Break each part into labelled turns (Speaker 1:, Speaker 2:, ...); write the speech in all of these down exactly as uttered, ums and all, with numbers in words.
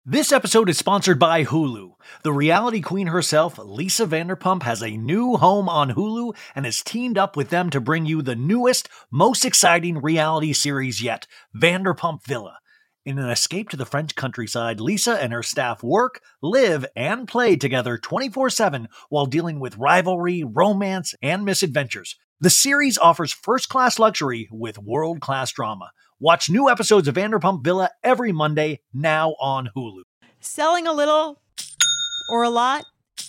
Speaker 1: This episode is sponsored by Hulu. The reality queen herself, Lisa Vanderpump, has a new home on Hulu and has teamed up with them to bring you the newest, most exciting reality series yet, Vanderpump Villa. In an escape to the French countryside, Lisa and her staff work, live, and play together twenty-four seven while dealing with rivalry, romance, and misadventures. The series offers first-class luxury with world-class drama. Watch new episodes of Vanderpump Villa every Monday, now on Hulu.
Speaker 2: Selling a little or a lot?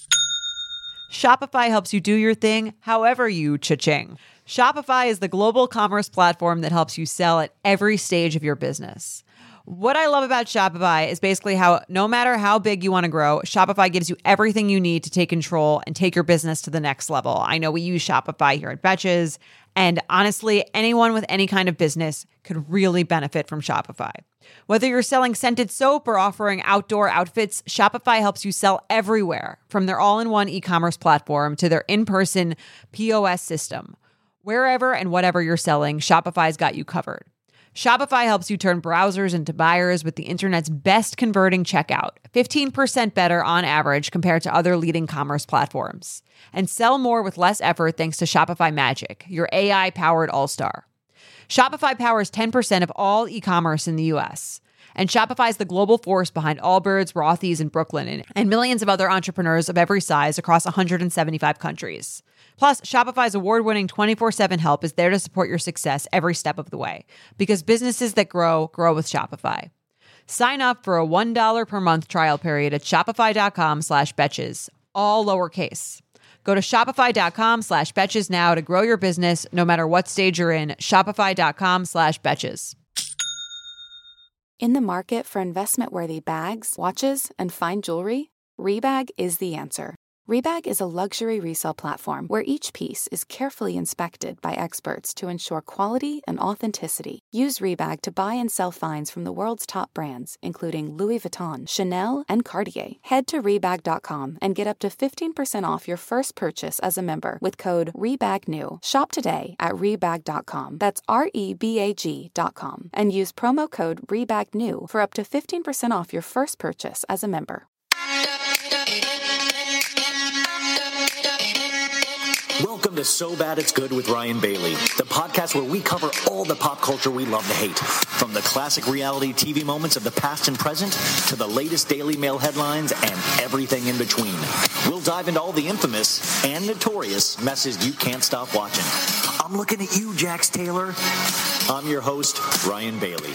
Speaker 2: Shopify helps you do your thing however you cha-ching. Shopify is the global commerce platform that helps you sell at every stage of your business. What I love about Shopify is basically how no matter how big you want to grow, Shopify gives you everything you need to take control and take your business to the next level. I know we use Shopify here at Betches, and honestly, anyone with any kind of business could really benefit from Shopify. Whether you're selling scented soap or offering outdoor outfits, Shopify helps you sell everywhere, from their all-in-one e-commerce platform to their in-person P O S system. Wherever and whatever you're selling, Shopify's got you covered. Shopify helps you turn browsers into buyers with the internet's best converting checkout, fifteen percent better on average compared to other leading commerce platforms. And sell more with less effort thanks to Shopify Magic, your A I-powered all-star. Shopify powers ten percent of all e-commerce in the U S. And Shopify is the global force behind Allbirds, Rothy's, and Brooklinen, and millions of other entrepreneurs of every size across one hundred seventy-five countries. Plus, Shopify's award-winning twenty-four seven help is there to support your success every step of the way. Because businesses that grow, grow with Shopify. Sign up for a one dollar per month trial period at shopify.com slash betches, all lowercase. Go to shopify.com slash betches now to grow your business no matter what stage you're in. Shopify.com slash betches.
Speaker 3: In the market for investment-worthy bags, watches, and fine jewelry, Rebag is the answer. Rebag is a luxury resale platform where each piece is carefully inspected by experts to ensure quality and authenticity. Use Rebag to buy and sell finds from the world's top brands, including Louis Vuitton, Chanel, and Cartier. Head to Rebag dot com and get up to fifteen percent off your first purchase as a member with code REBAGNEW. Shop today at Rebag dot com. That's R E B A G dot com. And use promo code REBAGNEW for up to fifteen percent off your first purchase as a member.
Speaker 4: Welcome to So Bad It's Good with Ryan Bailey, the podcast where we cover all the pop culture we love to hate, from the classic reality T V moments of the past and present to the latest Daily Mail headlines and everything in between. We'll dive into all the infamous and notorious messes you can't stop watching. I'm looking at you, Jax Taylor. I'm your host, Ryan Bailey.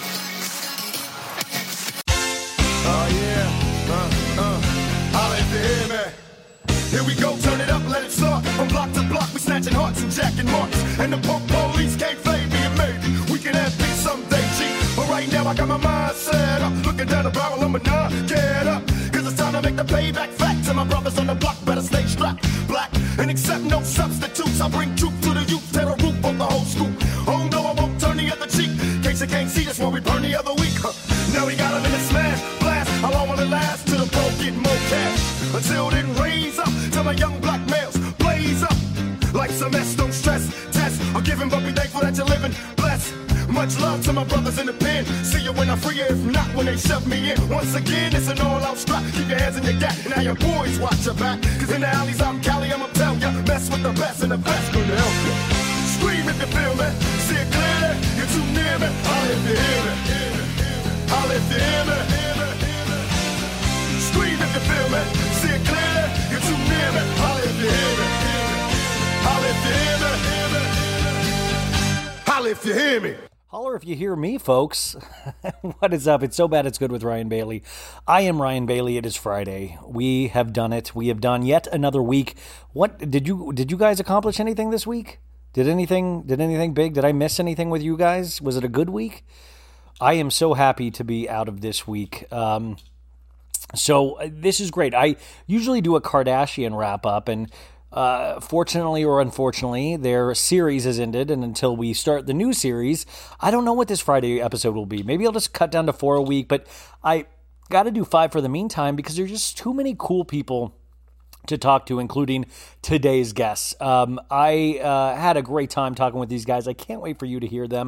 Speaker 5: Oh, yeah. Uh, uh. Holla if you hear me. Here we go, turn it up, let it start. From block to block, we snatching hearts and jacking marks. And the punk police can't fade me, and maybe we can have peace someday, G. But right now I got my mind set up, looking down the barrel of my nine. Get up, cause it's time to make the payback facts. And my brothers on the block better stay strapped. Black and accept no substitutes. I bring truth to the youth, tear the roof of the whole school. Oh no, I won't turn the other cheek. In case you can't see, that's why we burn the other week. Huh. Now we got them in the smash, blast. How long will it last till the broke get more cash? Until then, raise up till my young black males blaze up. Like some S, don't stress, test or giving, but be thankful that you're living blessed. Much love to my brothers in the pen. See you when I free you, if not when they shove me in. Once again, it's an all-out strap. Keep your hands in your gap, and now your boys watch your back. Cause in the alleys I'm Cali, I'ma tell ya, mess with the best, and the best gonna help you. Scream if you feel me, see it clearly, you're too near me. Holla if you hear me, holla if you hear me. Scream if you feel me, see it clearly, you're too near me. Holla if you hear me, holla if you hear me, holla if you hear me.
Speaker 1: Holler if you hear me, folks. What is up? It's So Bad It's Good with Ryan Bailey. I am Ryan Bailey. It is Friday. We have done it. We have done yet another week. What did you did you guys accomplish anything this week? Did anything did anything big? Did I miss anything with you guys? Was it a good week? I am so happy to be out of this week. Um, so uh, this is great. I usually do a Kardashian wrap up, and Uh, fortunately or unfortunately, their series has ended, and until we start the new series, I don't know what this Friday episode will be. Maybe I'll just cut down to four a week, but I got to do five for the meantime because there's just too many cool people to talk to, including today's guests. Um, I uh, had a great time talking with these guys. I can't wait for you to hear them.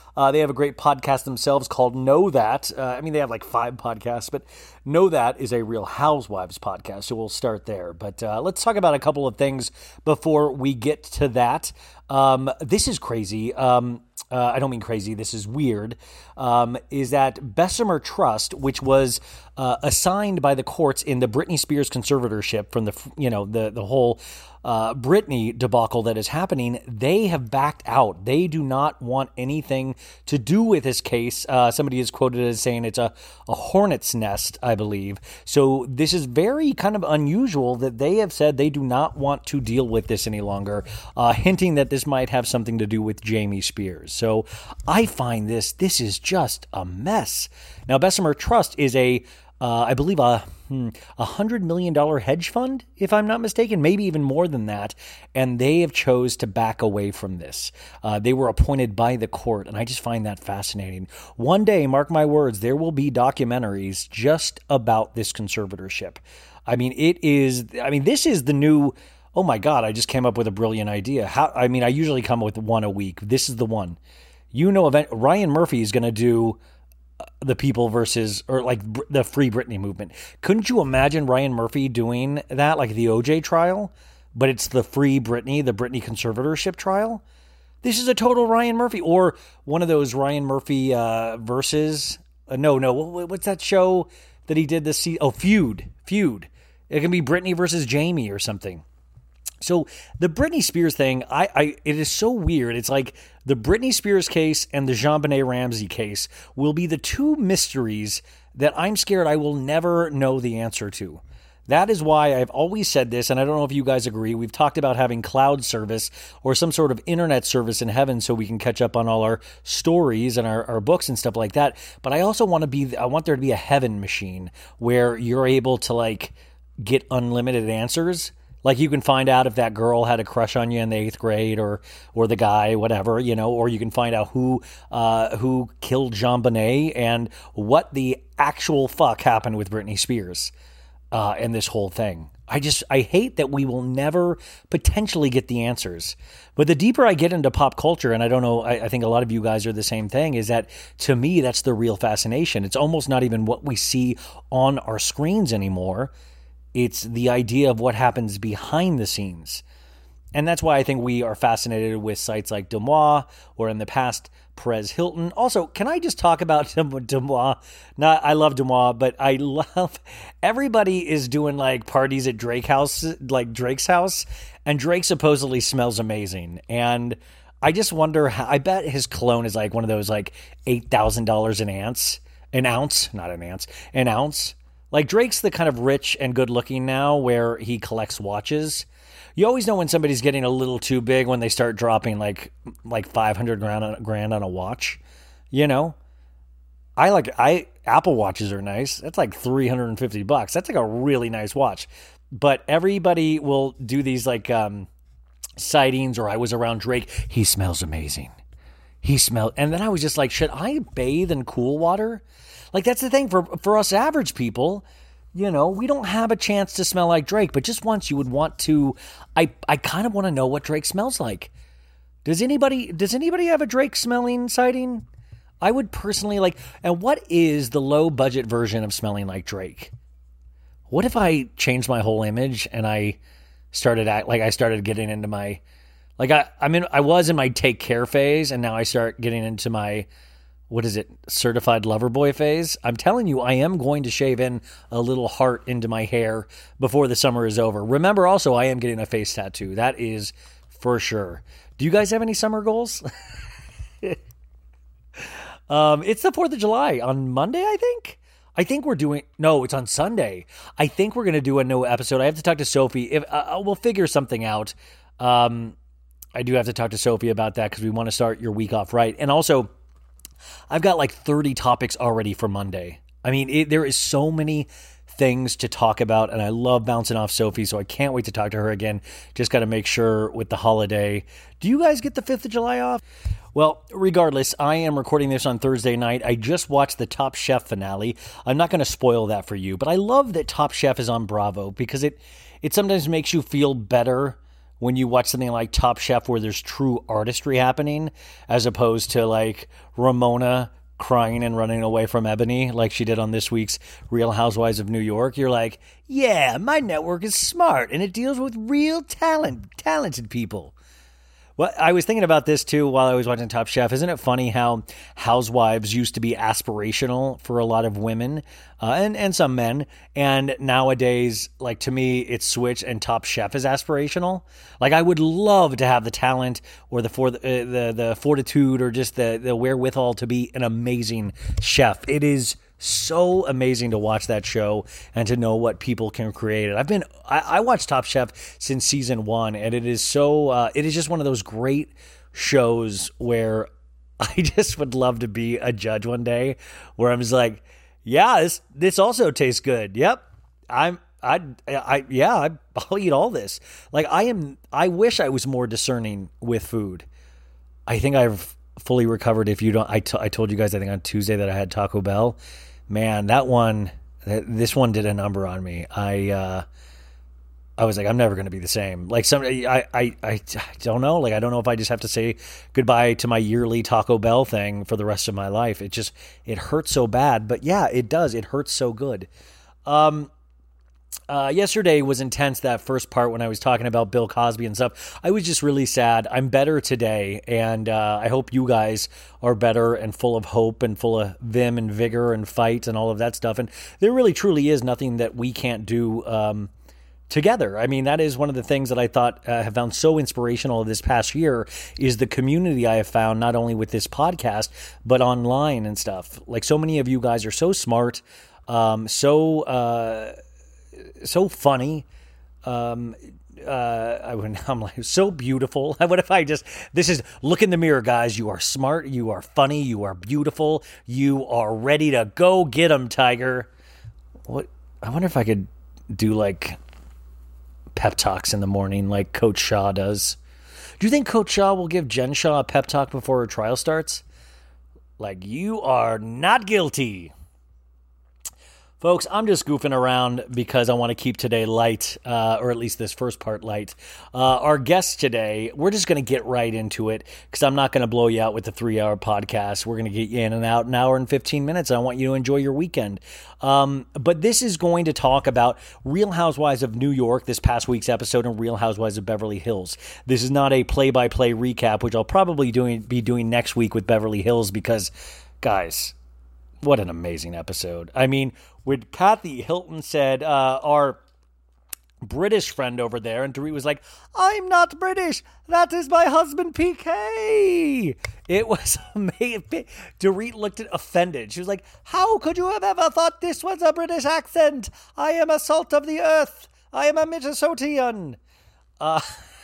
Speaker 1: Uh, they have a great podcast themselves called Know That. Uh, I mean, they have like five podcasts, but Know That is a Real Housewives podcast, so we'll start there. But uh, let's talk about a couple of things before we get to that. Um, this is crazy. Um, uh, I don't mean crazy. This is weird. Um, is that Bessemer Trust, which was uh, assigned by the courts in the Britney Spears conservatorship from the, you know, the the whole uh, Britney debacle that is happening, they have backed out. They do not want anything to do with this case. Uh, somebody is quoted as saying it's a, a hornet's nest, I believe. So this is very kind of unusual that they have said they do not want to deal with this any longer, uh, hinting that this might have something to do with Jamie Spears. So I find this, this is just a mess. Now, Bessemer Trust is a, uh, I believe, a hmm, a hundred million dollar hedge fund, if I'm not mistaken, maybe even more than that. And they have chose to back away from this. Uh, they were appointed by the court, and I just find that fascinating. One day, mark my words, there will be documentaries just about this conservatorship. I mean, it is. I mean, this is the new. Oh my God! I just came up with a brilliant idea. How? I mean, I usually come up with one a week. This is the one. You know, event, Ryan Murphy is going to do the People versus, or like the Free Britney movement. Couldn't you imagine Ryan Murphy doing that, like the O J trial, but it's the Free Britney, the Britney conservatorship trial? This is a total Ryan Murphy, or one of those Ryan Murphy uh, versus. Uh, no, no, what's that show that he did this? Se- oh, Feud, Feud. It can be Britney versus Jamie or something. So the Britney Spears thing, I, I, it is so weird. It's like the Britney Spears case and the JonBenet Ramsey case will be the two mysteries that I'm scared I will never know the answer to. That is why I've always said this, and I don't know if you guys agree. We've talked about having cloud service or some sort of internet service in heaven so we can catch up on all our stories and our, our books and stuff like that. But I also want to be, I want there to be a heaven machine where you're able to like get unlimited answers. Like you can find out if that girl had a crush on you in the eighth grade, or or the guy, whatever, you know, or you can find out who uh, who killed JonBenet and what the actual fuck happened with Britney Spears uh, and this whole thing. I just, I hate that we will never potentially get the answers. But the deeper I get into pop culture, and I don't know, I, I think a lot of you guys are the same thing, is that to me, that's the real fascination. It's almost not even what we see on our screens anymore. It's the idea of what happens behind the scenes. And that's why I think we are fascinated with sites like Deuxmoi, or in the past, Perez Hilton. Also, can I just talk about Deuxmoi? Not, I love Deuxmoi, but I love everybody is doing like parties at Drake house, like Drake's house, and Drake supposedly smells amazing. And I just wonder how, I bet his cologne is like one of those like eight thousand dollars an ounce, an ounce, not an ounce, an ounce. Like Drake's the kind of rich and good looking now where he collects watches. You always know when somebody's getting a little too big when they start dropping like like five hundred grand on, grand on a watch. You know, I like I Apple watches are nice. That's like three hundred fifty bucks. That's like a really nice watch. But everybody will do these like um, sightings, or I was around Drake. He smells amazing. He smelled, and then I was just like, should I bathe in cool water? Like, that's the thing for for us average people, you know, we don't have a chance to smell like Drake, but just once you would want to, I, I kind of want to know what Drake smells like. Does anybody, does anybody have a Drake smelling sighting? I would personally like, and what is the low budget version of smelling like Drake? What if I changed my whole image and I started act like I started getting into my, like I, I mean, I was in my take care phase, and now I start getting into my, what is it, certified lover boy phase. I'm telling you, I am going to shave in a little heart into my hair before the summer is over. Remember also, I am getting a face tattoo. That is for sure. Do you guys have any summer goals? um, it's the fourth of July on Monday, I think. I think we're doing, no, it's on Sunday. I think we're going to do a new episode. I have to talk to Sophie. If uh, we'll figure something out. Um, I do have to talk to Sophie about that because we want to start your week off right. And also, I've got like thirty topics already for Monday. I mean, it, there is so many things to talk about, and I love bouncing off Sophie, so I can't wait to talk to her again. Just got to make sure with the holiday. Do you guys get the fifth of July off? Well, regardless, I am recording this on Thursday night. I just watched the Top Chef finale. I'm not going to spoil that for you, but I love that Top Chef is on Bravo because it, it sometimes makes you feel better when you watch something like Top Chef where there's true artistry happening, as opposed to like Ramona crying and running away from Ebony like she did on this week's Real Housewives of New York. You're like, yeah, my network is smart and it deals with real talent, talented people. Well, I was thinking about this too while I was watching Top Chef. Isn't it funny how Housewives used to be aspirational for a lot of women uh, and, and some men, and nowadays, like, to me, it's switched and Top Chef is aspirational. Like, I would love to have the talent or the for, uh, the the fortitude or just the, the wherewithal to be an amazing chef. It is so amazing to watch that show and to know what people can create. I've been, I, I watched Top Chef since season one, and it is so, uh, it is just one of those great shows where I just would love to be a judge one day, where I'm just like, yeah, this, this also tastes good. Yep. I'm, I, I, yeah, I, I'll eat all this. Like, I am, I wish I was more discerning with food. I think I've fully recovered. If you don't, I, t- I told you guys, I think on Tuesday that I had Taco Bell. Man, that one, this one did a number on me. I, uh, I was like, I'm never going to be the same. Like, some, I, I, I don't know. Like, I don't know if I just have to say goodbye to my yearly Taco Bell thing for the rest of my life. It just, it hurts so bad. But yeah, it does. It hurts so good. Um, Uh, yesterday was intense, that first part when I was talking about Bill Cosby and stuff. I was just really sad. I'm better today, and uh, I hope you guys are better and full of hope and full of vim and vigor and fight and all of that stuff. And there really, truly is nothing that we can't do um, together. I mean, that is one of the things that I thought uh, have found so inspirational this past year is the community I have found, not only with this podcast, but online and stuff. Like, so many of you guys are so smart, um, so... Uh, so funny. Um, uh, I would, I'm like, so beautiful. What if I just, this is, look in the mirror, guys. You are smart. You are funny. You are beautiful. You are ready to go get 'em, Tiger. What? I wonder if I could do like pep talks in the morning like Coach Shaw does. Do you think Coach Shaw will give Jen Shaw a pep talk before her trial starts? Like, you are not guilty. Folks, I'm just goofing around because I want to keep today light, uh, or at least this first part light. Uh, our guest today, we're just going to get right into it because I'm not going to blow you out with the three-hour podcast. We're going to get you in and out an hour and fifteen minutes. I want you to enjoy your weekend. Um, but this is going to talk about Real Housewives of New York, this past week's episode, and Real Housewives of Beverly Hills. This is not a play-by-play recap, which I'll probably doing, be doing next week with Beverly Hills because, guys, what an amazing episode. I mean, when Kathy Hilton said, uh, our British friend over there, and Dorit was like, I'm not British. That is my husband, P K. It was amazing. Dorit looked offended. She was like, how could you have ever thought this was a British accent? I am a salt of the earth. I am a Minnesotian. Uh...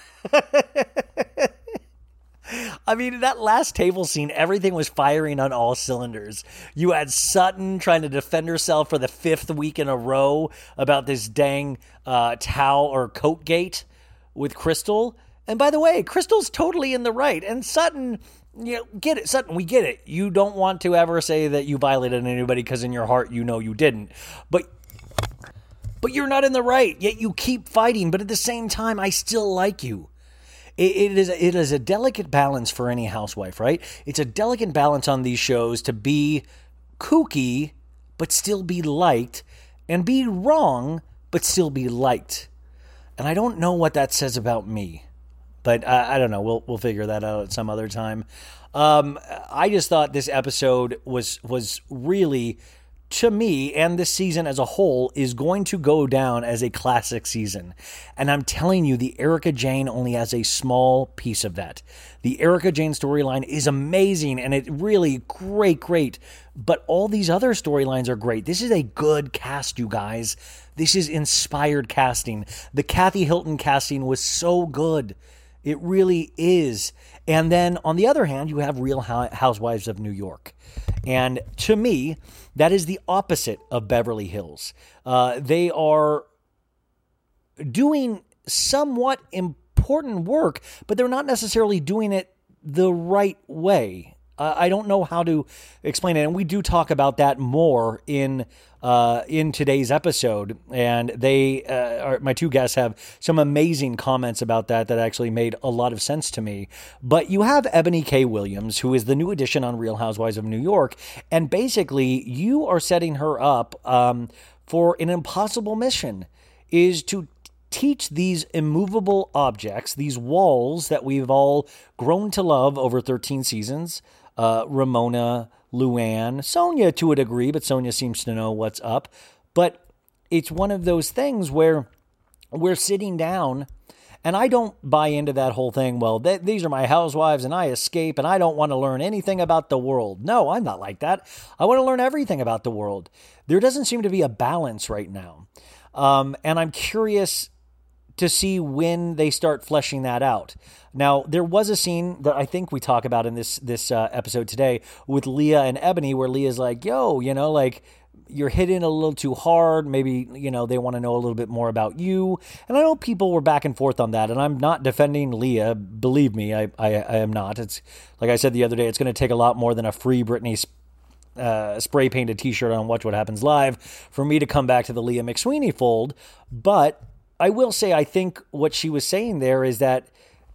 Speaker 1: I mean, that last table scene, everything was firing on all cylinders. You had Sutton trying to defend herself for the fifth week in a row about this dang uh, towel or coat gate with Crystal. And by the way, Crystal's totally in the right. And Sutton, you know, get it. Sutton, we get it. You don't want to ever say that you violated anybody because in your heart you know you didn't. But but you're not in the right, yet you keep fighting. But at the same time, I still like you. It is, it is a delicate balance for any housewife, right? It's a delicate balance on these shows to be kooky, but still be liked, and be wrong, but still be liked. And I don't know what that says about me, but I, I don't know. We'll we'll figure that out at some other time. Um, I just thought this episode was was really, to me, and this season as a whole, is going to go down as a classic season. And I'm telling you, the Erika Jayne only has a small piece of that. The Erika Jayne storyline is amazing, and it really great, great. But all these other storylines are great. This is a good cast, you guys. This is inspired casting. The Kathy Hilton casting was so good. It really is. And then, on the other hand, you have Real Housewives of New York. And to me, that is the opposite of Beverly Hills. Uh, they are doing somewhat important work, but they're not necessarily doing it the right way. Uh, I don't know how to explain it. And we do talk about that more in uh, in today's episode, and they, uh, are, my two guests have some amazing comments about that that actually made a lot of sense to me. But you have Ebony K. Williams, who is the new addition on Real Housewives of New York, and basically you are setting her up um, for an impossible mission, is to teach these immovable objects, these walls that we've all grown to love over thirteen seasons, uh, Ramona, Luann, Sonia to a degree, but Sonia seems to know what's up. But it's one of those things where we're sitting down, and I don't buy into that whole thing, well, th- these are my housewives and I escape and I don't want to learn anything about the world. No, I'm not like that. I want to learn everything about the world. There doesn't seem to be a balance right now. Um, and I'm curious to see when they start fleshing that out. Now, there was a scene that I think we talk about in this this uh, episode today with Leah and Ebony, where Leah's like, yo, you know, like, you're hitting a little too hard. Maybe, you know, they want to know a little bit more about you. And I know people were back and forth on that, and I'm not defending Leah. Believe me, I, I, I am not. It's like I said the other day, it's going to take a lot more than a free Britney uh, spray painted t-shirt on Watch What Happens Live for me to come back to the Leah McSweeney fold. But I will say, I think what she was saying there is that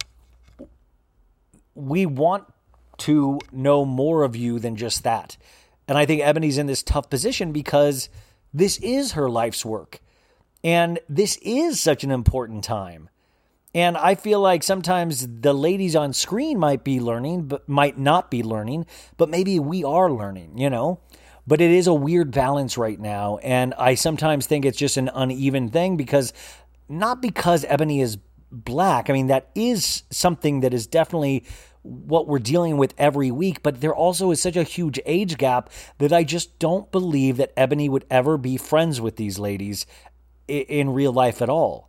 Speaker 1: we want to know more of you than just that. And I think Ebony's in this tough position because this is her life's work. And this is such an important time. And I feel like sometimes the ladies on screen might be learning, but might not be learning, but maybe we are learning, you know? But it is a weird balance right now. And I sometimes think it's just an uneven thing because, not because Ebony is black. I mean, that is something that is definitely what we're dealing with every week, but there also is such a huge age gap that I just don't believe that Ebony would ever be friends with these ladies in, in real life at all.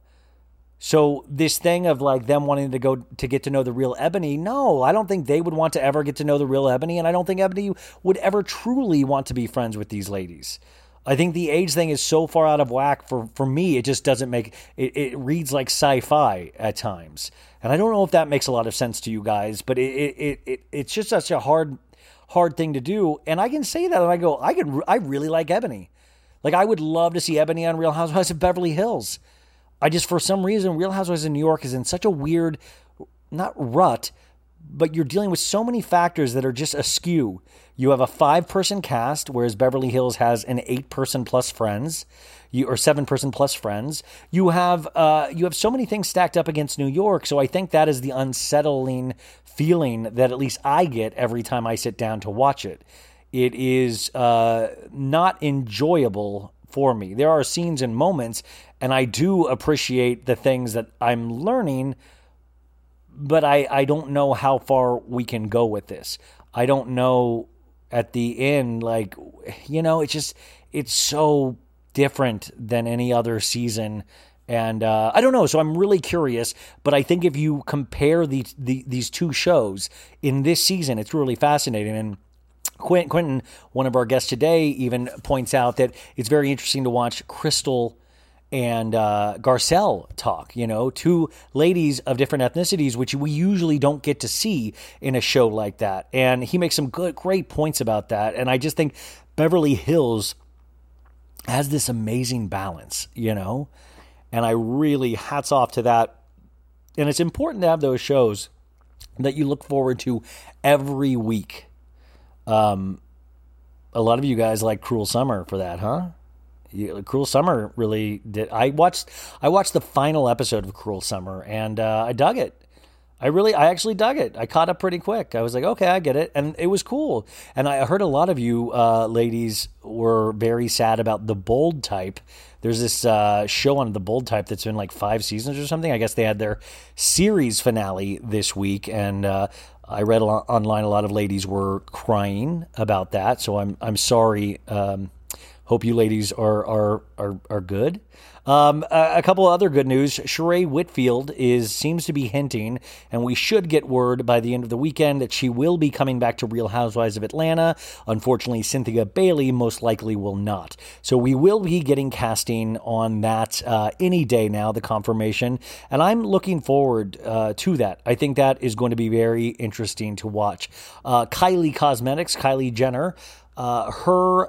Speaker 1: So this thing of like them wanting to go to get to know the real Ebony, no, I don't think they would want to ever get to know the real Ebony, and I don't think Ebony would ever truly want to be friends with these ladies. I think the age thing is so far out of whack for, for me, it just doesn't make, it, it reads like sci-fi at times. And I don't know if that makes a lot of sense to you guys, but it, it, it it's just such a hard, hard thing to do. And I can say that and I go, I could, I really like Ebony. Like, I would love to see Ebony on Real Housewives of Beverly Hills. I just, for some reason, Real Housewives of New York is in such a weird, not rut, but you're dealing with so many factors that are just askew. You have a five-person cast, whereas Beverly Hills has an eight-person plus friends, you or seven-person plus friends. You have uh, you have so many things stacked up against New York, so I think that is the unsettling feeling that at least I get every time I sit down to watch it. It is uh, not enjoyable for me. There are scenes and moments, and I do appreciate the things that I'm learning, but I, I don't know how far we can go with this. I don't know at the end, like, you know, it's just, it's so different than any other season. And uh, I don't know. So I'm really curious. But I think if you compare the, the, these two shows in this season, it's really fascinating. And Quint, Quentin, one of our guests today, even points out that it's very interesting to watch Crystal and uh, Garcelle talk, you know, two ladies of different ethnicities, which we usually don't get to see in a show like that. And he makes some good, great points about that. And I just think Beverly Hills has this amazing balance, you know, and I really hats off to that. And it's important to have those shows that you look forward to every week. Um, a lot of you guys like Cruel Summer for that, huh? Cruel Summer really did. I watched I watched the final episode of Cruel Summer, and uh, I dug it. I really, I actually dug it. I caught up pretty quick. I was like, okay, I get it. And it was cool. And I heard a lot of you uh, ladies were very sad about The Bold Type. There's this uh, show on The Bold Type that's been like five seasons or something. I guess they had their series finale this week, and uh, I read a lot, online a lot of ladies were crying about that. So I'm I'm sorry. Um, Hope you ladies are are are, are good. Um, a, a couple of other good news. Sheree Whitfield is seems to be hinting, and we should get word by the end of the weekend that she will be coming back to Real Housewives of Atlanta. Unfortunately, Cynthia Bailey most likely will not. So we will be getting casting on that uh, any day now, the confirmation, and I'm looking forward uh, to that. I think that is going to be very interesting to watch. Uh, Kylie Cosmetics, Kylie Jenner, uh, her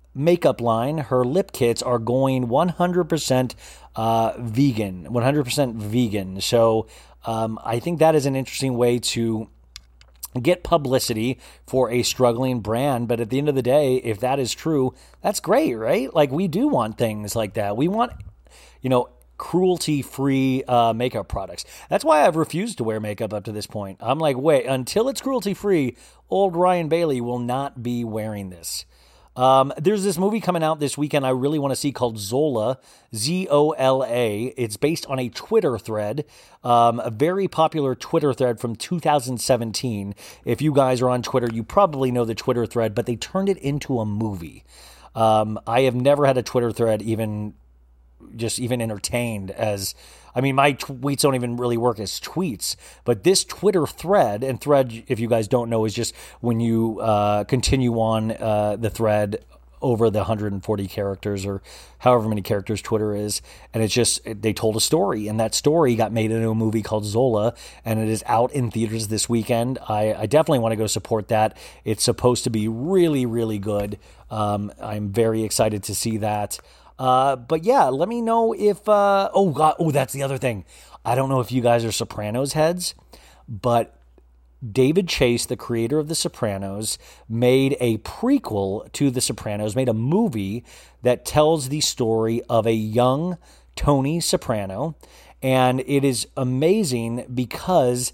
Speaker 1: makeup line, her lip kits are going one hundred percent uh, vegan, one hundred percent vegan. So um, I think that is an interesting way to get publicity for a struggling brand. But at the end of the day, if that is true, that's great, right? Like, we do want things like that. We want, you know, cruelty-free uh, makeup products. That's why I've refused to wear makeup up to this point. I'm like, wait, until it's cruelty-free, old Ryan Bailey will not be wearing this. Um, there's this movie coming out this weekend I really want to see called Zola, Z O L A. It's based on a Twitter thread, um, a very popular Twitter thread from two thousand seventeen. If you guys are on Twitter, you probably know the Twitter thread, but they turned it into a movie. Um, I have never had a Twitter thread even just even entertained as... I mean, my tweets don't even really work as tweets, but this Twitter thread, and thread, if you guys don't know, is just when you uh, continue on uh, the thread over the one hundred forty characters or however many characters Twitter is, and it's just, they told a story, and that story got made into a movie called Zola, and it is out in theaters this weekend. I, I definitely want to go support that. It's supposed to be really, really good. Um, I'm very excited to see that. Uh, but yeah, let me know if, uh, oh God, oh, that's the other thing. I don't know if you guys are Sopranos heads, but David Chase, the creator of The Sopranos, made a prequel to The Sopranos, made a movie that tells the story of a young Tony Soprano. And it is amazing because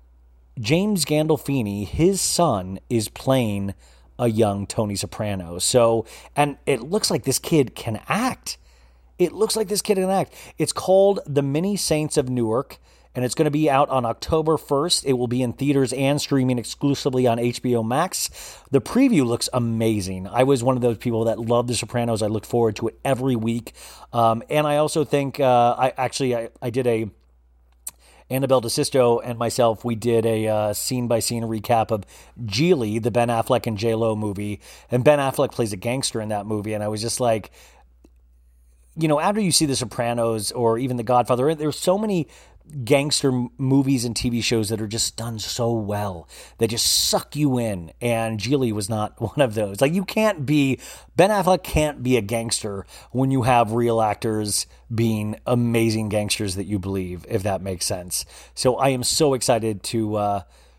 Speaker 1: James Gandolfini, his son, is playing a young Tony Soprano. So, and it looks like this kid can act. It looks like this kid can act. It's called The Many Saints of Newark, and it's going to be out on October first. It will be in theaters and streaming exclusively on H B O Max. The preview looks amazing. I was one of those people that loved The Sopranos. I look forward to it every week. Um, and I also think, uh, I actually, I, I did a Annabelle DeSisto and myself, we did a uh, scene-by-scene recap of Geely, the Ben Affleck and J-Lo movie. And Ben Affleck plays a gangster in that movie. And I was just like, you know, after you see The Sopranos or even The Godfather, there's so many gangster movies and T V shows that are just done so well. They just suck you in. And Geely was not one of those. Like, you can't be, Ben Affleck can't be a gangster when you have real actors being amazing gangsters that you believe, if that makes sense. So I am so excited to, uh,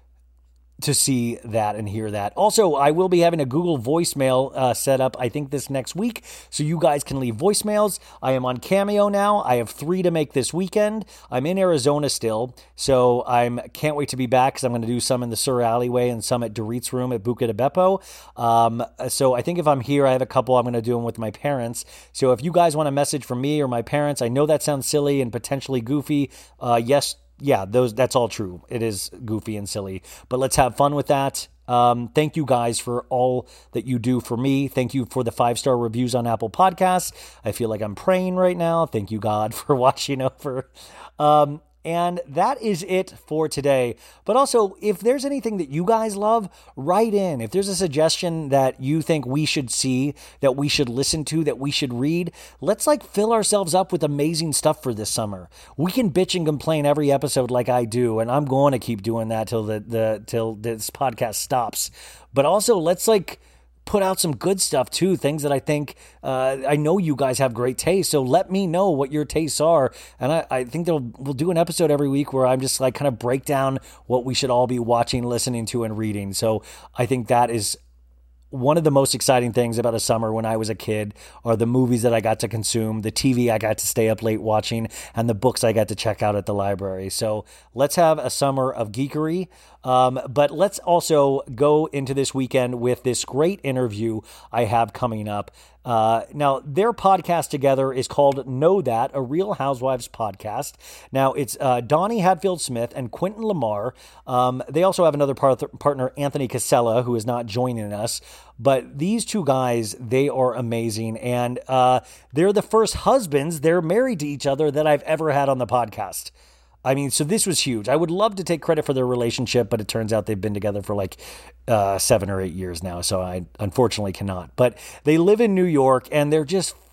Speaker 1: to see that and hear that. Also, I will be having a Google voicemail uh, set up, I think, this next week, so you guys can leave voicemails. I am on Cameo now. I have three to make this weekend. I'm in Arizona still, so I can't wait to be back because I'm going to do some in the Sur Alleyway and some at Dorit's Room at Buca de Beppo. Um, so I think if I'm here, I have a couple I'm going to do them with my parents. So if you guys want a message from me or my parents, I know that sounds silly and potentially goofy. Uh, yes, Yeah, those that's all true. It is goofy and silly, but let's have fun with that. Um, thank you guys for all that you do for me. Thank you for the five-star reviews on Apple Podcasts. I feel like I'm praying right now. Thank you, God, for watching over. Um, and that is it for today. But also, if there's anything that you guys love, write in. If there's a suggestion that you think we should see, that we should listen to, that we should read, let's like fill ourselves up with amazing stuff for this summer. We can bitch and complain every episode like I do, and I'm going to keep doing that till the, the till this podcast stops. But also, let's like put out some good stuff too, things that I think, uh, I know you guys have great taste, so let me know what your tastes are, and I, I think that we'll do an episode every week where I'm just like kind of break down what we should all be watching, listening to, and reading. So I think that is one of the most exciting things about a summer when I was a kid are the movies that I got to consume, the T V I got to stay up late watching, and the books I got to check out at the library. So let's have a summer of geekery. Um, but let's also go into this weekend with this great interview I have coming up. Uh, now, their podcast together is called Know That, a Real Housewives podcast. Now, it's uh, Donnie Hadfield-Smith and Quentin Lamar. Um, they also have another par- partner, Anthony Casella, who is not joining us. But these two guys, they are amazing. And uh, they're the first husbands, they're married to each other, that I've ever had on the podcast. I mean, so this was huge. I would love to take credit for their relationship, but it turns out they've been together for like uh, seven or eight years now, so I unfortunately cannot. But they live in New York, and they're just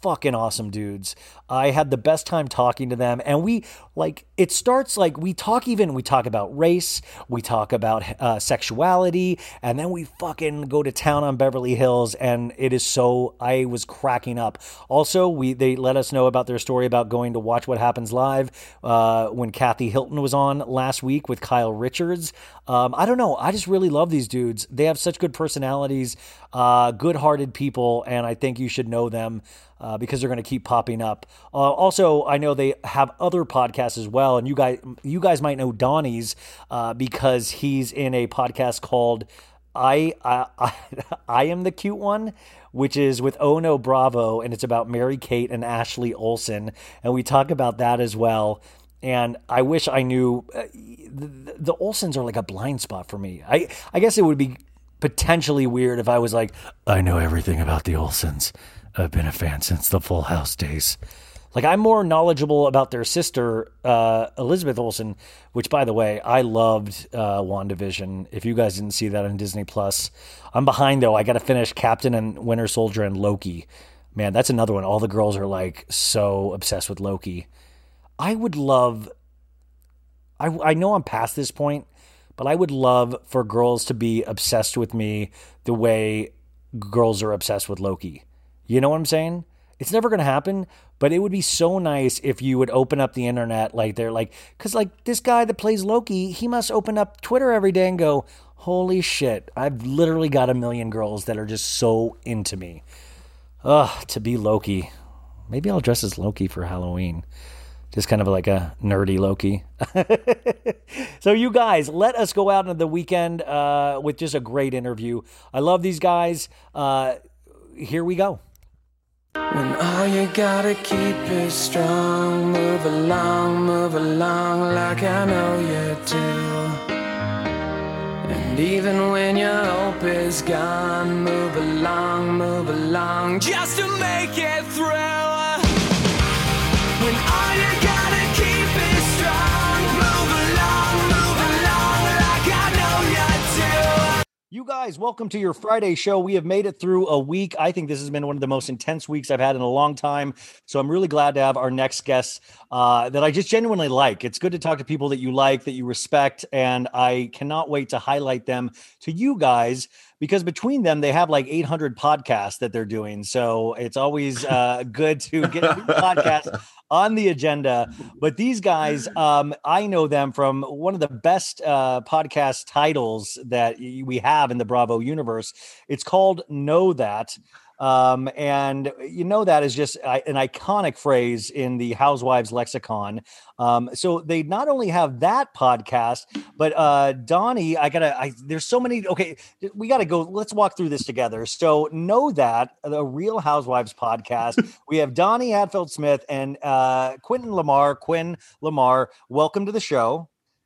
Speaker 1: fucking awesome dudes. I had the best time talking to them. And we, like, it starts like we talk even, we talk about race, we talk about uh, sexuality, and then we fucking go to town on Beverly Hills. And it is so, I was cracking up. Also, we they let us know about their story about going to Watch What Happens Live uh, when Kathy Hilton was on last week with Kyle Richards. Um, I don't know. I just really love these dudes. They have such good personalities, uh, good-hearted people, and I think you should know them uh, because they're going to keep popping up. Uh, also, I know they have other podcasts as well, and you guys, you guys might know Donnie's uh, because he's in a podcast called I, I, I, I Am the Cute One, which is with Ono Bravo, and it's about Mary-Kate and Ashley Olsen, and we talk about that as well. And I wish I knew uh, the, the Olsens are like a blind spot for me. I, I guess it would be potentially weird if I was like, I know everything about the Olsens. I've been a fan since the Full House days. Like, I'm more knowledgeable about their sister, uh, Elizabeth Olsen, which, by the way, I loved uh, WandaVision. If you guys didn't see that on Disney Plus, I'm behind, though. I got to finish Captain and Winter Soldier and Loki. Man, that's another one. All the girls are, like, so obsessed with Loki. I would love, I, I know I'm past this point, but I would love for girls to be obsessed with me the way girls are obsessed with Loki. You know what I'm saying? It's never going to happen, but it would be so nice if you would open up the internet like they're like, because like this guy that plays Loki, he must open up Twitter every day and go, holy shit, I've literally got a million girls that are just so into me. Ugh, to be Loki. Maybe I'll dress as Loki for Halloween. Just kind of like a nerdy Loki. So you guys, let us go out into the weekend uh, with just a great interview. I love these guys. Uh, here we go.
Speaker 6: When all you gotta keep is strong, move along, move along like I know you do. And even when your hope is gone, move along, move along just to make it through. When all you gotta keep is strong, move along, move along like I know you do.
Speaker 1: You guys, welcome to your Friday show. We have made it through a week. I think this has been one of the most intense weeks I've had in a long time. So I'm really glad to have our next guests uh, that I just genuinely like. It's good to talk to people that you like, that you respect, and I cannot wait to highlight them to you guys, because between them, they have like eight hundred podcasts that they're doing. So it's always uh, good to get a new podcast on the agenda. But these guys, um, I know them from one of the best uh, podcast titles that we have in the Bravo universe. It's called Know That. Um, and you know, that is just uh, an iconic phrase in the Housewives lexicon. Um, so they not only have that podcast, but uh, Donnie, I gotta, I, there's so many. Okay, we gotta go. Let's walk through this together. So Know That, the Real Housewives podcast. We have Donnie Hadfield Smith and uh, Quentin Lamar. Quinn Lamar, welcome to the show.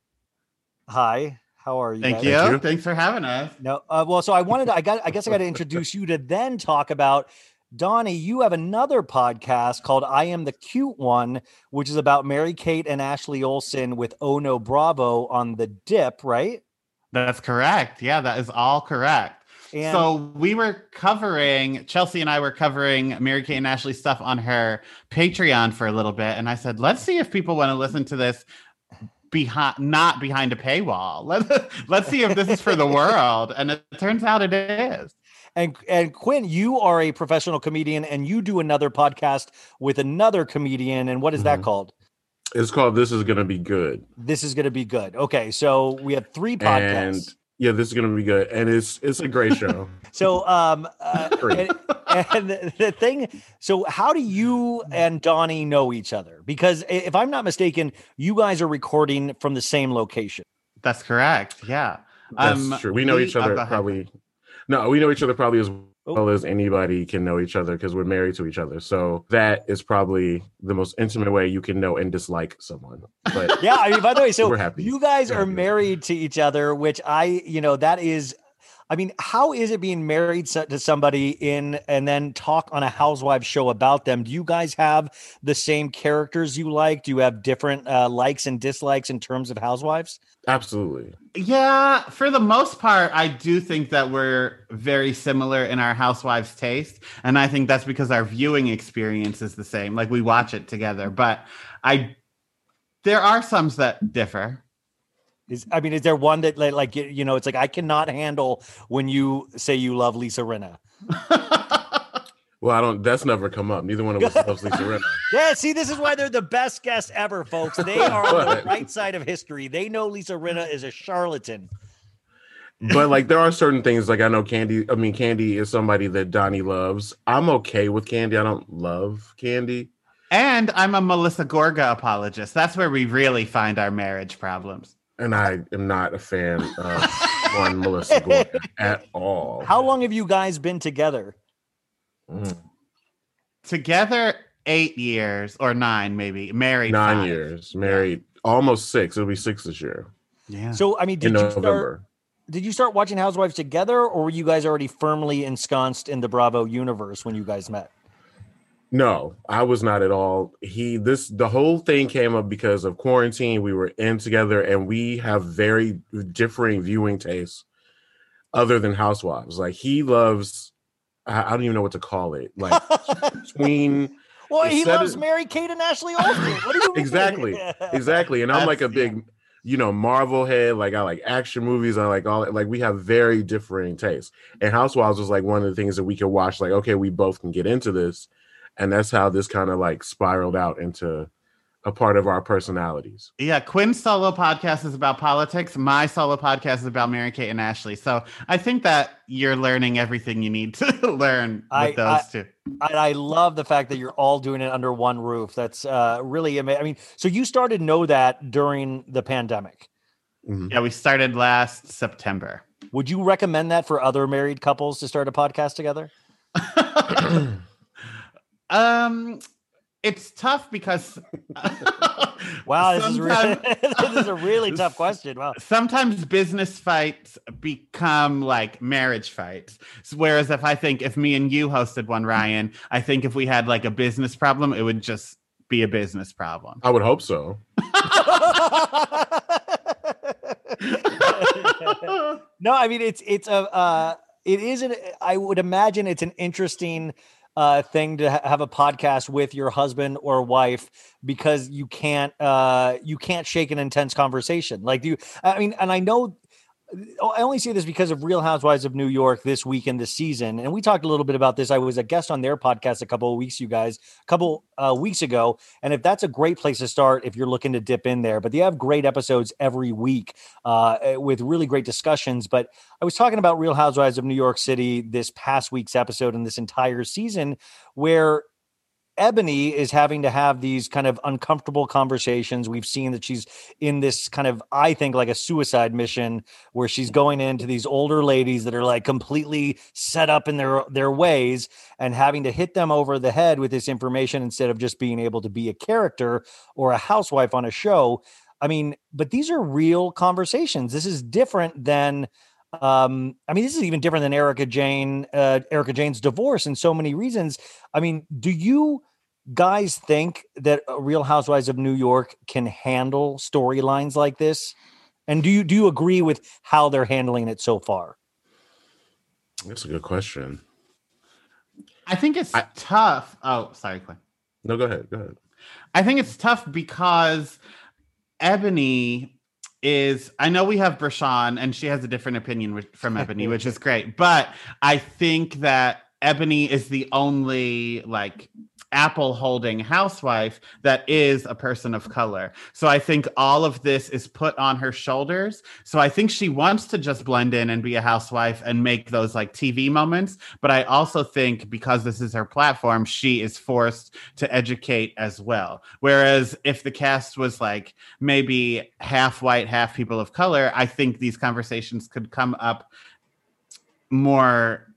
Speaker 1: Hi. How are you?
Speaker 7: Thank
Speaker 1: guys?
Speaker 7: you.
Speaker 8: Thank you.
Speaker 7: Thanks for having us.
Speaker 1: No, uh, well, so I wanted to, I got, I guess I got to introduce you to then talk about Donnie. You have another podcast called I Am the Cute One, which is about Mary-Kate and Ashley Olsen with Ono Bravo on the Dip, right?
Speaker 7: That's correct. Yeah, that is all correct.
Speaker 1: And
Speaker 7: so we were covering, Chelsea and I were covering Mary-Kate and Ashley stuff on her Patreon for a little bit. And I said, let's see if people want to listen to this behind, not behind a paywall. Let's, let's see if this is for the world. And it turns out it is.
Speaker 1: And and Quinn, you are a professional comedian, and you do another podcast with another comedian. And what is that
Speaker 8: Mhm.
Speaker 1: called?
Speaker 8: It's called This Is Gonna Be Good.
Speaker 1: This is going to be good. Okay, so we have three podcasts.
Speaker 8: And yeah, this is gonna be good. And it's it's a great show.
Speaker 1: So, um, uh,
Speaker 8: Great.
Speaker 1: and, and the, the thing, so how do you and Donnie know each other? Because if I'm not mistaken, you guys are recording from the same location.
Speaker 7: That's correct. Yeah.
Speaker 8: That's
Speaker 7: Um,
Speaker 8: true. We know
Speaker 7: we-
Speaker 8: each
Speaker 7: oh,
Speaker 8: other
Speaker 7: go ahead.
Speaker 8: probably. No, we know each other probably as
Speaker 1: Oh.
Speaker 8: well as anybody can know each other because we're married to each other. So that is probably the most intimate way you can know and dislike someone. But
Speaker 1: Yeah, I mean, by the way, so
Speaker 8: We're happy.
Speaker 1: you guys
Speaker 8: We're
Speaker 1: are
Speaker 8: happy.
Speaker 1: married to each other, which I, you know, that is, I mean, how is it being married so- to somebody in and then talk on a Housewives show about them? Do you guys have the same characters you like? Do you have different uh, likes and dislikes in terms of Housewives?
Speaker 8: Absolutely.
Speaker 7: Yeah, for the most part, I do think that we're very similar in our Housewives taste. And I think that's because our viewing experience is the same. Like we watch it together. But I there are some that differ.
Speaker 1: Is I mean, is there one that like, like you know, it's like I cannot handle when you say you love Lisa Rinna.
Speaker 8: Well, I don't. That's never come up. Neither one of us loves Lisa Rinna.
Speaker 1: Yeah, see, this is why they're the best guests ever, folks. They are on the right side of history. They know Lisa Rinna is a charlatan.
Speaker 8: But like, there are certain things. Like I know Candy. I mean, Candy is somebody that Donnie loves. I'm okay with Candy. I don't love Candy.
Speaker 7: And I'm a Melissa Gorga apologist. That's where we really find our marriage problems.
Speaker 8: And I am not a fan of one Melissa Gorga at all.
Speaker 1: How long have you guys been together?
Speaker 8: Mm.
Speaker 7: Together, eight years or nine, maybe. Married
Speaker 8: Nine
Speaker 7: five.
Speaker 8: years. Married almost six. It'll be six this year.
Speaker 7: Yeah.
Speaker 1: So, I mean, did
Speaker 8: In
Speaker 1: you
Speaker 8: November.
Speaker 1: start? Did you start watching Housewives together, or were you guys already firmly ensconced in the Bravo universe when you guys met?
Speaker 8: No, I was not at all. He this the whole thing came up because of quarantine. We were in together, and we have very differing viewing tastes, other than Housewives. Like he loves, I, I don't even know what to call it. Like between,
Speaker 1: Well, he
Speaker 8: instead
Speaker 1: loves
Speaker 8: of-
Speaker 1: Mary Kate and Ashley Olsen. What do you mean?
Speaker 8: exactly, exactly. And I'm like a
Speaker 7: That's-
Speaker 8: big, you know, Marvel head. Like I like action movies. I like all. Like we have very differing tastes. And Housewives was like one of the things that we could watch. Like okay, we both can get into this. And that's how this kind of like spiraled out into a part of our personalities.
Speaker 7: Yeah, Quinn's solo podcast is about politics. My solo podcast is about Mary Kate and Ashley. So I think that you're learning everything you need to learn with
Speaker 1: I-
Speaker 7: those
Speaker 1: I-
Speaker 7: two.
Speaker 1: And I love the fact that you're all doing it under one roof. That's uh, really amazing. I mean, so you started Know That during the pandemic.
Speaker 8: Mhm.
Speaker 7: Yeah, we started last September.
Speaker 1: Would you recommend that for other married couples to start a podcast together?
Speaker 7: Um, it's tough because
Speaker 1: Wow, this is really,
Speaker 7: sometimes-
Speaker 1: this is a really tough question. Wow.
Speaker 7: sometimes business fights become like marriage fights. So whereas if I think if me and you hosted one, Ryan, I think if we had like a business problem, it would just be a business problem.
Speaker 8: I would hope so.
Speaker 1: No, I mean it's it's a uh, it is an I would imagine it's an interesting uh, thing to ha- have a podcast with your husband or wife because you can't uh, you can't shake an intense conversation. Like you, I mean, and I know. I only say this because of Real Housewives of New York this week and this season. And we talked a little bit about this. I was a guest on their podcast a couple of weeks, you guys, a couple uh, weeks ago. And if that's a great place to start, if you're looking to dip in there, but they have great episodes every week uh, with really great discussions. But I was talking about Real Housewives of New York City this past week's episode and this entire season where Ebony is having to have these kind of uncomfortable conversations. We've seen that she's in this kind of, I think, like a suicide mission where she's going into these older ladies that are like completely set up in their, their ways and having to hit them over the head with this information instead of just being able to be a character or a housewife on a show. I mean, but these are real conversations. This is different than Um, I mean, this is even different than Erica Jane, uh, Erica Jane's divorce in so many reasons. I mean, do you guys think that Real Housewives of New York can handle storylines like this? And do you do you agree with how they're handling it so far?
Speaker 8: That's a good question.
Speaker 7: I think it's
Speaker 8: I-
Speaker 7: tough. Oh, sorry, Quinn.
Speaker 8: No, go ahead. Go ahead.
Speaker 7: I think it's tough because Ebony is, I know we have Brashawn and she has a different opinion with, from Ebony, which is great. But I think that Ebony is the only like apple holding housewife that is a person of color. So I think all of this is put on her shoulders. So I think she wants to just blend in and be a housewife and make those like T V moments. But I also think because this is her platform, she is forced to educate as well. Whereas if the cast was like maybe half white, half people of color, I think these conversations could come up more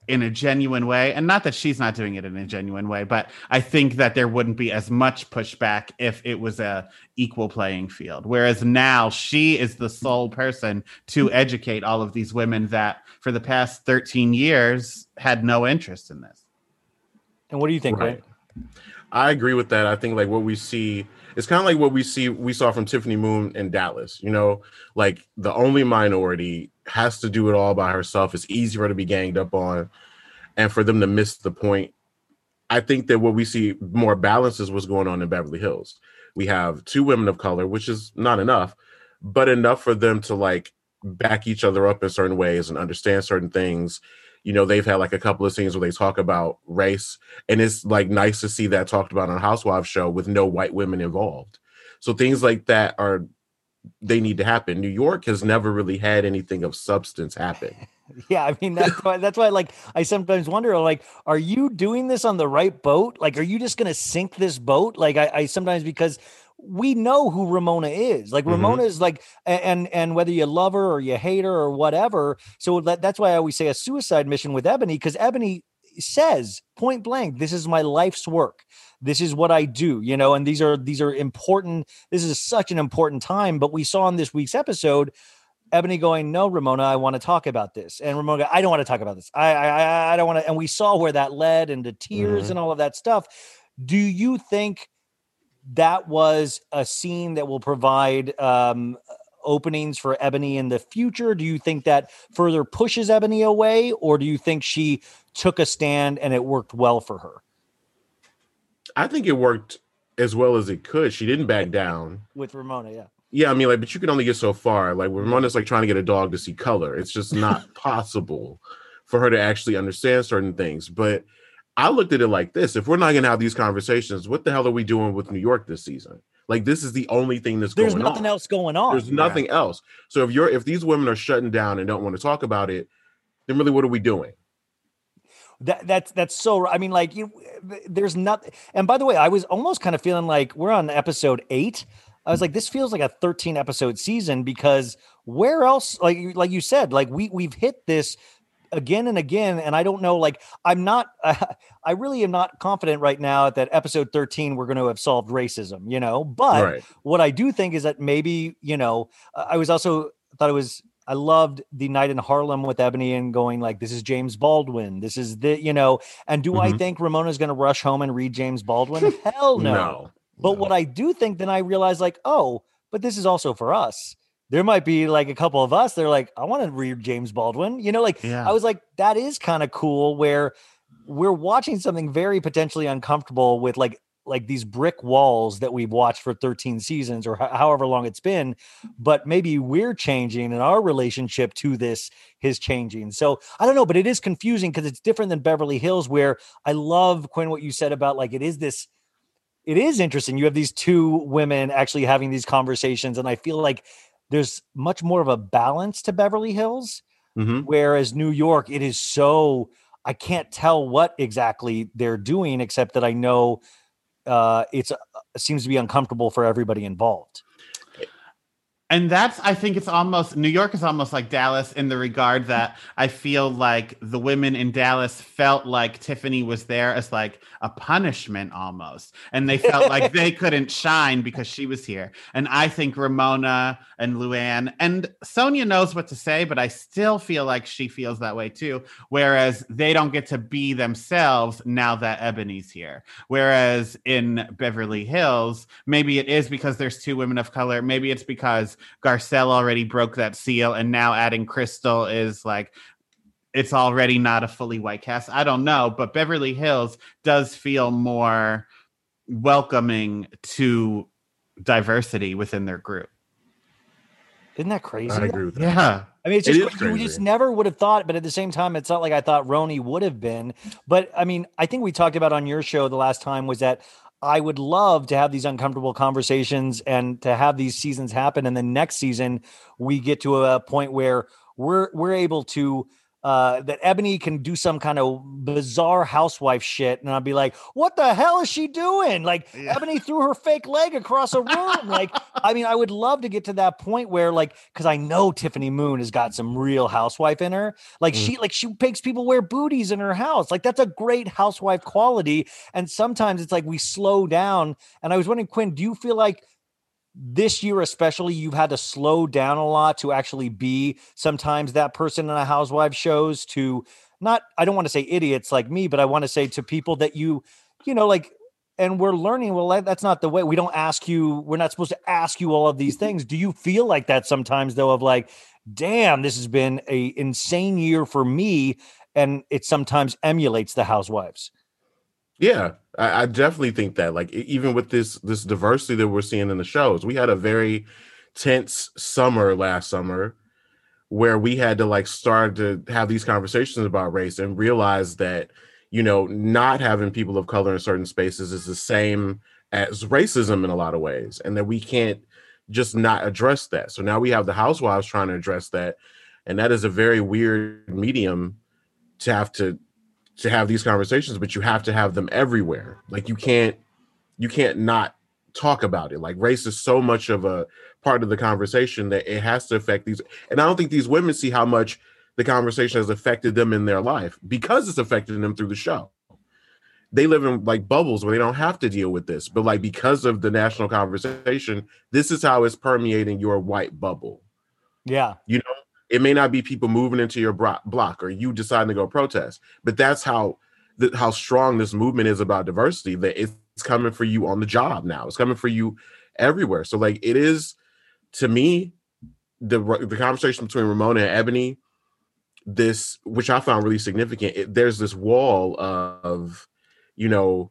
Speaker 7: in a genuine way. And not that she's not doing it in a genuine way, but I think that there wouldn't be as much pushback if it was a equal playing field. Whereas now she is the sole person to educate all of these women that for the past thirteen years had no interest in this.
Speaker 1: And what do you think,
Speaker 8: Right.
Speaker 1: Grant?
Speaker 8: I agree with that. I think like what we see, it's kind of like what we see, we saw from Tiffany Moon in Dallas, you know, like the only minority has to do it all by herself. It's easy for her to be ganged up on and for them to miss the point. I think that what we see more balance is what's going on in Beverly Hills. We have two women of color, which is not enough, but enough for them to like back each other up in certain ways and understand certain things. You know, they've had like a couple of scenes where they talk about race, and it's like nice to see that talked about on a Housewives show with no white women involved. So things like that are, they need to happen. New York has never really had anything of substance happen.
Speaker 1: Yeah, I mean that's why that's why like I sometimes wonder like, are you doing this on the right boat? Like, are you just gonna sink this boat? Like I, I sometimes because we know who Ramona is. Like Ramona
Speaker 8: Mhm.
Speaker 1: is like, and and whether you love her or you hate her or whatever. So that, that's why I always say a suicide mission with Ebony, because Ebony says point blank, this is my life's work. This is what I do, you know, and these are these are important. This is such an important time. But we saw in this week's episode, Ebony going, no, Ramona, I want to talk about this. And Ramona, I don't want to talk about this. I I, I don't want to. And we saw where that led into tears
Speaker 8: Mhm.
Speaker 1: and all of that stuff. Do you think that was a scene that will provide um, openings for Ebony in the future? Do you think that further pushes Ebony away, or do you think she took a stand and it worked well for her?
Speaker 8: I think it worked as well as it could. She didn't back down.
Speaker 1: With Ramona, yeah.
Speaker 8: Yeah, I mean, like, but you can only get so far. Like, Ramona's like trying to get a dog to see color. It's just not possible for her to actually understand certain things. But I looked at it like this: if we're not going to have these conversations, what the hell are we doing with New York this season? Like, this is the only thing that's
Speaker 1: There's
Speaker 8: going
Speaker 1: nothing
Speaker 8: on.
Speaker 1: else going on.
Speaker 8: There's nothing else. So if you're if these women are shutting down and don't want to talk about it, then really, what are we doing?
Speaker 1: That that's that's so. I mean, like you, there's nothing. And by the way, I was almost kind of feeling like we're on episode eight. I was like, this feels like a thirteen episode season, because where else? Like like you said, like we we've hit this again and again, and I don't know. Like I'm not. Uh, I really am not confident right now that episode thirteen we're going to have solved racism. You know, but
Speaker 8: Right.
Speaker 1: what I do think is that maybe you know, I was also thought it was. I loved the night in Harlem with Ebony and going like, this is James Baldwin. This is the, you know, and do I
Speaker 8: Mhm.
Speaker 1: think Ramona's going to rush home and read James Baldwin? Hell no.
Speaker 8: No.
Speaker 1: But
Speaker 8: No.
Speaker 1: what I do think, then I realize like, oh, but this is also for us. There might be like a couple of us. They're like, I want to read James Baldwin. You know, like
Speaker 7: Yeah.
Speaker 1: I was like, that is kind of cool where we're watching something very potentially uncomfortable with like, like these brick walls that we've watched for thirteen seasons or ho- however long it's been, but maybe we're changing and our relationship to this is changing. So I don't know, but it is confusing because it's different than Beverly Hills, where I love, Quinn, what you said about like, it is this, it is interesting. You have these two women actually having these conversations. And I feel like there's much more of a balance to Beverly Hills,
Speaker 8: Mhm.
Speaker 1: whereas New York, it is so, I can't tell what exactly they're doing, except that I know uh, it's uh, seems to be uncomfortable for everybody involved.
Speaker 7: And that's, I think it's almost, New York is almost like Dallas in the regard that I feel like the women in Dallas felt like Tiffany was there as like a punishment almost. And they felt like they couldn't shine because she was here. And I think Ramona and Luann and Sonia knows what to say, but I still feel like she feels that way too. Whereas they don't get to be themselves now that Ebony's here. Whereas in Beverly Hills, maybe it is because there's two women of color. Maybe it's because Garcelle already broke that seal, and now adding Crystal is like, it's already not a fully white cast. I don't know, but Beverly Hills does feel more welcoming to diversity within their group.
Speaker 1: Isn't that crazy?
Speaker 8: I agree with that.
Speaker 7: Yeah.
Speaker 1: I mean, it's
Speaker 8: It
Speaker 1: just
Speaker 8: is
Speaker 1: crazy. You
Speaker 8: crazy.
Speaker 1: just never would have thought, but at the same time, it's not like I thought Roni would have been. But I mean, I think we talked about on your show the last time was that I would love to have these uncomfortable conversations and to have these seasons happen. And then next season, we get to a point where we're we're able to uh, that Ebony can do some kind of bizarre housewife shit, and I'll be like, "What the hell is she doing?" Like
Speaker 7: Yeah.
Speaker 1: Ebony threw her fake leg across a room. Like, I mean, I would love to get to that point where, like, because I know Tiffany Moon has got some real housewife in her. Like
Speaker 8: Mm.
Speaker 1: she, like she makes people wear booties in her house. Like that's a great housewife quality. And sometimes it's like we slow down. And I was wondering, Quinn, do you feel like this year especially you've had to slow down a lot to actually be sometimes that person in a housewife shows to not, I don't want to say idiots like me, but I want to say to people that you, you know, like, and we're learning, well, that- that's not the way. We don't ask you, we're not supposed to ask you all of these things. Do you feel like that sometimes though, of like, damn, this has been a insane year for me, and it sometimes emulates the housewives?
Speaker 8: Yeah, I, I definitely think that. Like, e- even with this this diversity that we're seeing in the shows, we had a very tense summer last summer where we had to like start to have these conversations about race and realize that, you know, not having people of color in certain spaces is the same as racism in a lot of ways, and that we can't just not address that. So now we have the housewives trying to address that, and that is a very weird medium to have to to have these conversations, but you have to have them everywhere. Like you can't you can't not talk about it. Like race is so much of a part of the conversation that it has to affect these. And I don't think these women see how much the conversation has affected them in their life because it's affecting them through the show. They live in like bubbles where they don't have to deal with this, but like because of the national conversation, this is how it's permeating your white bubble.
Speaker 1: Yeah.
Speaker 8: You know, it may not be people moving into your bro- block or you deciding to go protest, but that's how the, how strong this movement is about diversity, that it's coming for you on the job now. It's coming for you everywhere. So like it is, to me, the the conversation between Ramona and Ebony, this, which I found really significant, it, there's this wall of, you know,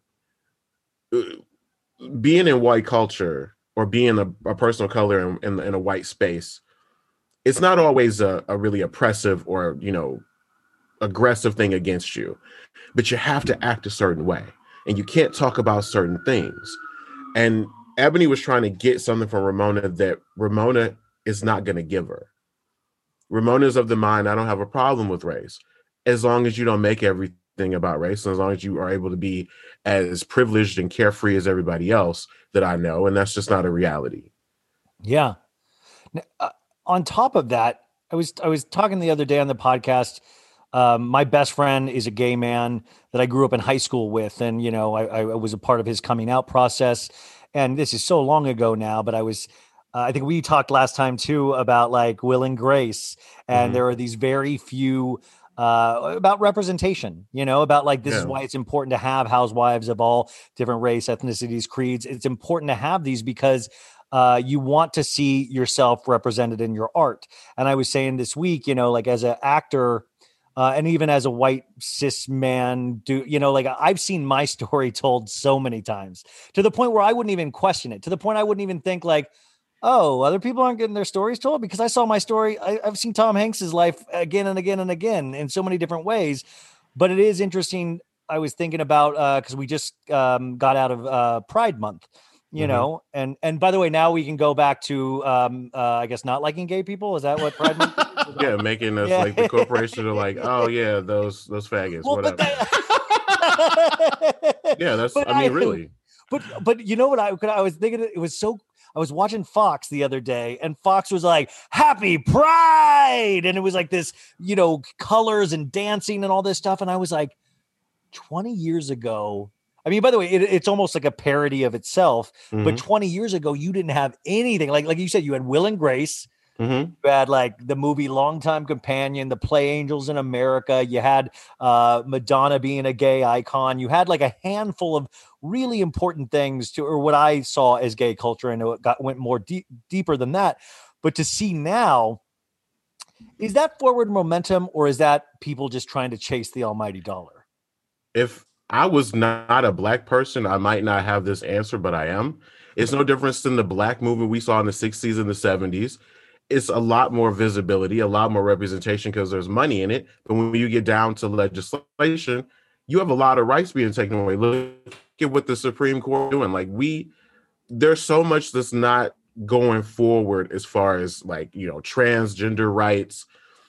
Speaker 8: being in white culture or being a, a person of color in, in, in a white space. It's not always a, a really oppressive or, you know, aggressive thing against you, but you have to act a certain way and you can't talk about certain things. And Ebony was trying to get something from Ramona that Ramona is not going to give her. Ramona is of the mind, I don't have a problem with race, as long as you don't make everything about race, and as long as you are able to be as privileged and carefree as everybody else that I know. And that's just not a reality.
Speaker 1: Yeah. Now, uh, on top of that, I was I was talking the other day on the podcast. Um, my best friend is a gay man that I grew up in high school with, and you know, I, I was a part of his coming out process. And this is so long ago now, but I was. Uh, I think we talked last time too about like Will and Grace, and
Speaker 8: Mhm.
Speaker 1: there are these very few uh, about representation. You know, about like this is
Speaker 8: Yeah.
Speaker 1: why it's important to have housewives of all different race, ethnicities, creeds. It's important to have these because. Uh, you want to see yourself represented in your art. And I was saying this week, you know, like as an actor, uh, and even as a white cis man, do you know, like I've seen my story told so many times to the point where I wouldn't even question it, to the point I wouldn't even think like, oh, other people aren't getting their stories told, because I saw my story. I, I've seen Tom Hanks's life again and again and again in so many different ways. But it is interesting. I was thinking about uh, because we just um, got out of uh, Pride Month. You
Speaker 8: Mhm.
Speaker 1: know, and and by the way, now we can go back to, um, uh, I guess, not liking gay people. Is that what Pride Month is?
Speaker 8: Yeah, making us
Speaker 1: Yeah.
Speaker 8: like the corporation are like, oh yeah, those those faggots,
Speaker 1: Well,
Speaker 8: whatever.
Speaker 1: but that,
Speaker 8: Yeah, that's.
Speaker 1: but
Speaker 8: I mean, really.
Speaker 1: But but you know what I I was thinking, it was so I was watching Fox the other day, and Fox was like, "Happy Pride," and it was like this, you know, colors and dancing and all this stuff, and I was like, twenty years ago. I mean, by the way, it, it's almost like a parody of itself. But
Speaker 8: Mhm.
Speaker 1: twenty years ago, you didn't have anything like like you said. You had Will and Grace.
Speaker 8: Mhm.
Speaker 1: You had like the movie Longtime Companion, The Play Angels in America. You had uh, Madonna being a gay icon. You had like a handful of really important things to, or what I saw as gay culture, and it got went more deep, deeper than that. But to see now, is that forward momentum, or is that people just trying to chase the almighty dollar?
Speaker 8: If I was not a black person, I might not have this answer, but I am. It's no difference than the black movement we saw in the sixties and the seventies. It's a lot more visibility, a lot more representation because there's money in it. But when you get down to legislation, you have a lot of rights being taken away. Look at what the Supreme Court is doing. Like we, there's so much that's not going forward as far as like, you know, transgender rights,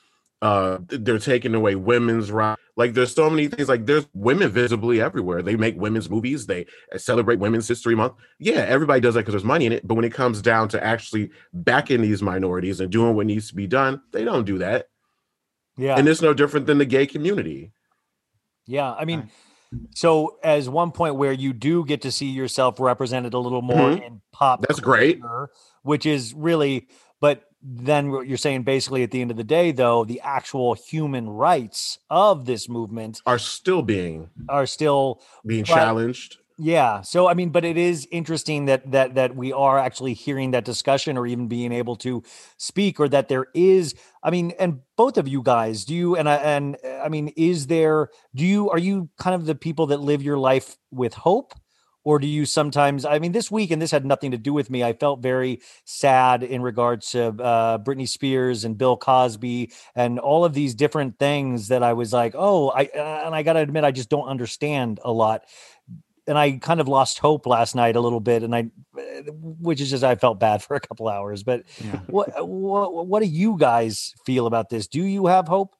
Speaker 8: Uh, they're taking away women's rights. Like there's so many things. Like there's women visibly everywhere. They make women's movies. They celebrate Women's History Month. Yeah, everybody does that because there's money in it. But when it comes down to actually backing these minorities and doing what needs to be done, they don't do that.
Speaker 1: Yeah,
Speaker 8: and it's no different than the gay community.
Speaker 1: Yeah, I mean, so as one point where you do get to see yourself represented a little more
Speaker 8: Mhm.
Speaker 1: in pop,
Speaker 8: That's great.
Speaker 1: culture, which is really, but then what you're saying basically at the end of the day, though, the actual human rights of this movement
Speaker 8: Are still being
Speaker 1: are still
Speaker 8: being
Speaker 1: but-
Speaker 8: challenged.
Speaker 1: Yeah. So I mean, but it is interesting that that that we are actually hearing that discussion or even being able to speak, or that there is, I mean, and both of you guys, do you and I and uh, I mean, is there do you are you kind of the people that live your life with hope? Or do you sometimes, I mean, this week, and this had nothing to do with me, I felt very sad in regards to uh, Britney Spears and Bill Cosby and all of these different things that I was like, oh, I, and I got to admit, I just don't understand a lot. And I kind of lost hope last night a little bit, and I, which is just I felt bad for a couple hours. But
Speaker 7: Yeah.
Speaker 1: what what what do you guys feel about this? Do you have hope?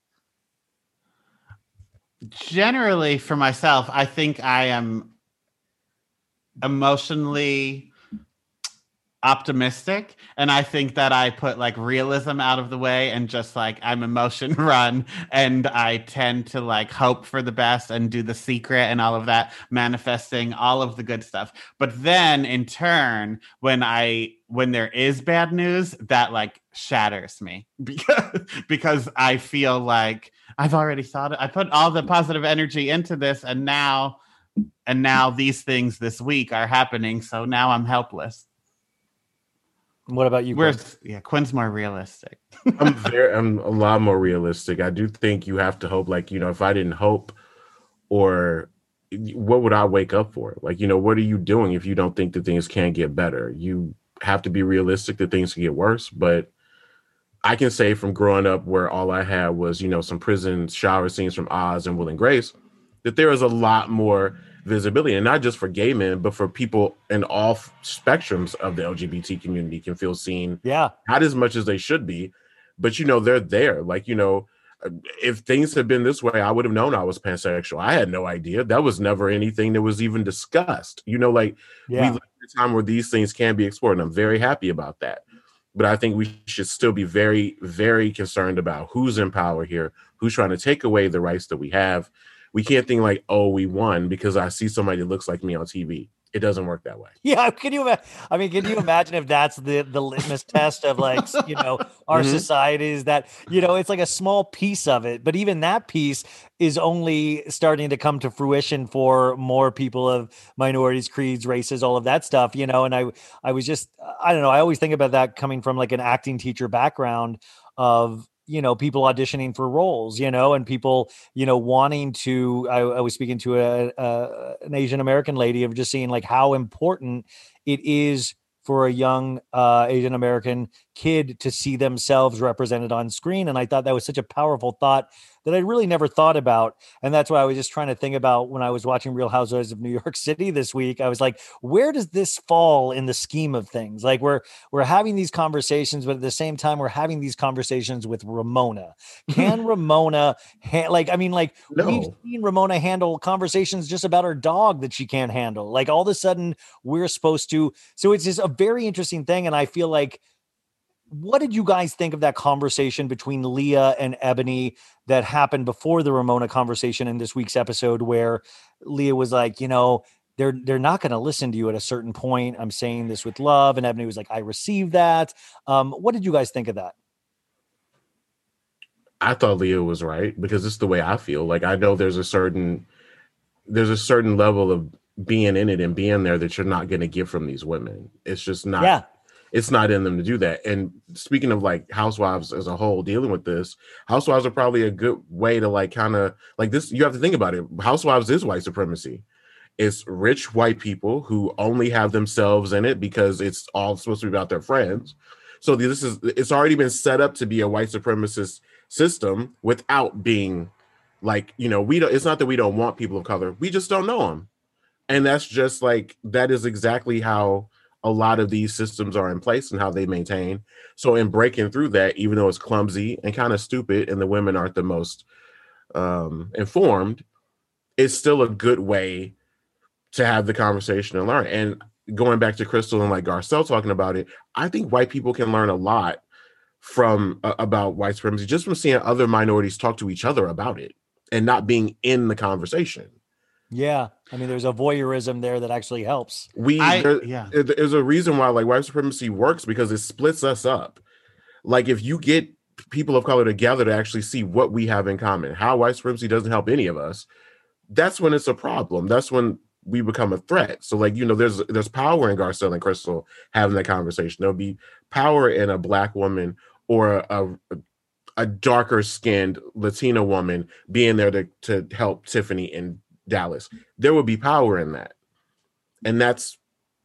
Speaker 7: Generally, for myself, I think I am emotionally optimistic, and I think that I put like realism out of the way and just like I'm emotion run, and I tend to like hope for the best and do The Secret and all of that, manifesting all of the good stuff. But then in turn, when I when there is bad news, that like shatters me because because I feel like I've already thought it. I put all the positive energy into this, and now and now these things this week are happening, so now I'm helpless.
Speaker 1: What about you?
Speaker 7: We're
Speaker 1: Quinn?
Speaker 7: yeah, Quinn's more realistic.
Speaker 8: I'm very, I'm a lot more realistic. I do think you have to hope. Like, you know, if I didn't hope, or what would I wake up for? Like, you know, what are you doing if you don't think that things can get better? You have to be realistic that things can get worse. But I can say from growing up where all I had was, you know, some prison shower scenes from Oz and Will and Grace, that there is a lot more visibility, and not just for gay men, but for people in all f- spectrums of the L G B T community can feel seen.
Speaker 1: Yeah.
Speaker 8: Not as much as they should be, but you know, they're there. Like, you know, if things had been this way, I would have known I was pansexual. I had no idea. That was never anything that was even discussed. You know, like
Speaker 1: Yeah.
Speaker 8: we live in a time where these things can be explored, and I'm very happy about that. But I think we should still be very, very concerned about who's in power here, who's trying to take away the rights that we have. We can't think like, oh, we won because I see somebody that looks like me on T V. It doesn't work that way.
Speaker 1: Yeah, can you? ima- I mean, can you imagine if that's the the litmus test of like, you know, our
Speaker 8: Mhm.
Speaker 1: society is that, you know, it's like a small piece of it, but even that piece is only starting to come to fruition for more people of minorities, creeds, races, all of that stuff, you know. And I I was just, I don't know, I always think about that coming from like an acting teacher background of, you know, people auditioning for roles, you know, and people, you know, wanting to, I, I was speaking to a, a an Asian American lady of just seeing like how important it is for a young uh, Asian American kid to see themselves represented on screen. And I thought that was such a powerful thought that I really never thought about. And that's why I was just trying to think about when I was watching Real Housewives of New York City this week. I was like, where does this fall in the scheme of things? Like we're we're having these conversations, but at the same time, we're having these conversations with Ramona. Can Ramona, ha- like, I mean, like we've
Speaker 8: No.
Speaker 1: seen Ramona handle conversations just about her dog that she can't handle. Like all of a sudden, we're supposed to. So it's just a very interesting thing. And I feel like, what did you guys think of that conversation between Leah and Ebony that happened before the Ramona conversation in this week's episode, where Leah was like, you know, they're they're not going to listen to you at a certain point. I'm saying this with love, and Ebony was like, I received that. Um, what did you guys think of that?
Speaker 8: I thought Leah was right because it's the way I feel. Like I know there's a certain there's a certain level of being in it and being there that you're not going to get from these women. It's just not.
Speaker 1: Yeah.
Speaker 8: It's not in them to do that. And speaking of like housewives as a whole dealing with this, housewives are probably a good way to like kind of like this. You have to think about it. Housewives is white supremacy. It's rich white people who only have themselves in it because it's all supposed to be about their friends. So this is, it's already been set up to be a white supremacist system without being like, you know, we don't, it's not that we don't want people of color. We just don't know them. And that's just like, that is exactly how a lot of these systems are in place and how they maintain. So in breaking through that, even though it's clumsy and kind of stupid and the women aren't the most um, informed, it's still a good way to have the conversation and learn. And going back to Crystal and like Garcelle talking about it, I think white people can learn a lot from uh, about white supremacy just from seeing other minorities talk to each other about it and not being in the conversation.
Speaker 1: Yeah. I mean, there's a voyeurism there that actually helps.
Speaker 8: We
Speaker 7: I-
Speaker 8: there-
Speaker 7: yeah.
Speaker 8: There's a reason why like white supremacy works, because it splits us up. Like if you get people of color together to actually see what we have in common, how white supremacy doesn't help any of us, that's when it's a problem. That's when we become a threat. So like, you know, there's there's power in Garcelle and Crystal having that conversation. There'll be power in a Black woman or a, a, a darker skinned Latina woman being there to, to help Tiffany in Dallas. There will be power in that. And that's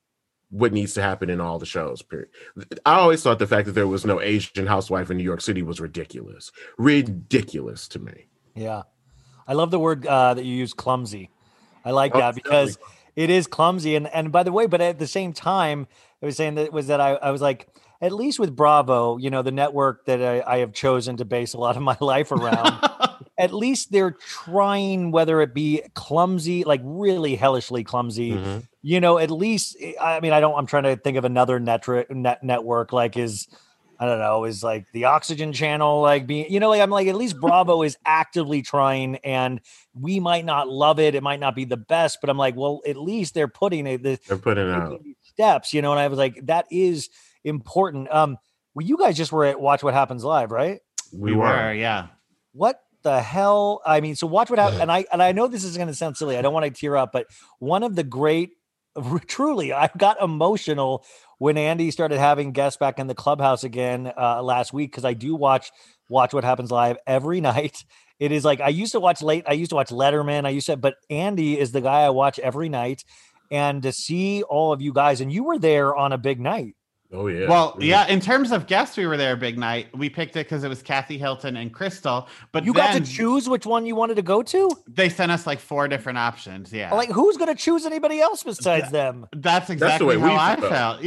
Speaker 8: what needs to happen in all the shows, period. I always thought the fact that there was no Asian housewife in New York City was ridiculous. Ridiculous to me.
Speaker 1: Yeah. I love the word uh, that you use, clumsy. I like
Speaker 8: Oh,
Speaker 1: that because it is clumsy. And and by the way, but at the same time, I was saying that was that I, I was like, at least with Bravo, you know, the network that I, I have chosen to base a lot of my life around, at least they're trying, whether it be clumsy, like really hellishly clumsy,
Speaker 8: Mhm.
Speaker 1: you know, at least, I mean, I don't, I'm trying to think of another net, net network like is, I don't know, is like the Oxygen Channel, like being, you know, like I'm like, at least Bravo is actively trying, and we might not love it. It might not be the best, but I'm like, well, at least they're putting it, the,
Speaker 8: They're putting it out.
Speaker 1: taking these steps, you know, and I was like, that is important. Um, well, you guys just were at Watch What Happens Live, right?
Speaker 8: We,
Speaker 7: We
Speaker 8: were.
Speaker 7: were, yeah.
Speaker 1: What the hell? I mean, so Watch What Happens, and I, and I know this is going to sound silly. I don't want to tear up, but one of the great, truly, I got emotional when Andy started having guests back in the clubhouse again uh, last week, because I do watch Watch What Happens Live every night. It is like I used to watch late. I used to watch Letterman. I used to, but Andy is the guy I watch every night. And to see all of you guys, and you were there on a big night.
Speaker 8: Oh yeah.
Speaker 7: Well,
Speaker 8: We-
Speaker 7: yeah, in terms of guests, we were there a big night. We picked it because it was Kathy Hilton and Crystal, but
Speaker 1: You got
Speaker 7: then
Speaker 1: to choose which one you wanted to go to.
Speaker 7: they sent us like four different options. Yeah.
Speaker 1: Like, who's going to choose anybody else besides them?
Speaker 7: That's
Speaker 8: the
Speaker 7: exactly
Speaker 8: way we
Speaker 7: how I
Speaker 8: felt.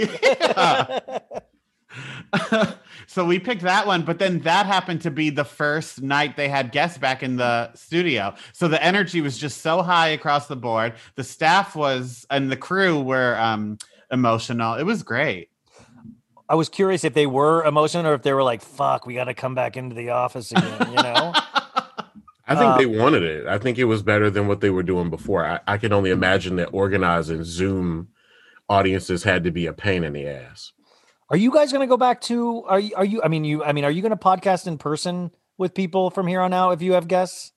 Speaker 7: felt. Yeah. So we picked that one, but then that happened to be the first night they had guests back in the studio. So the energy was just so high across the board. The staff was, and the crew were um, emotional. It was great.
Speaker 1: I was curious if they were emotional or if they were like, fuck, we got to come back into the office again, you know?
Speaker 8: I think
Speaker 1: Um,
Speaker 8: they wanted it. I think it was better than what they were doing before. I, I can only imagine that organizing Zoom audiences had to be a pain in the ass.
Speaker 1: Are you guys going to go back to, are you, are you, I mean, you, I mean, are you going to podcast in person with people from here on out if you have guests?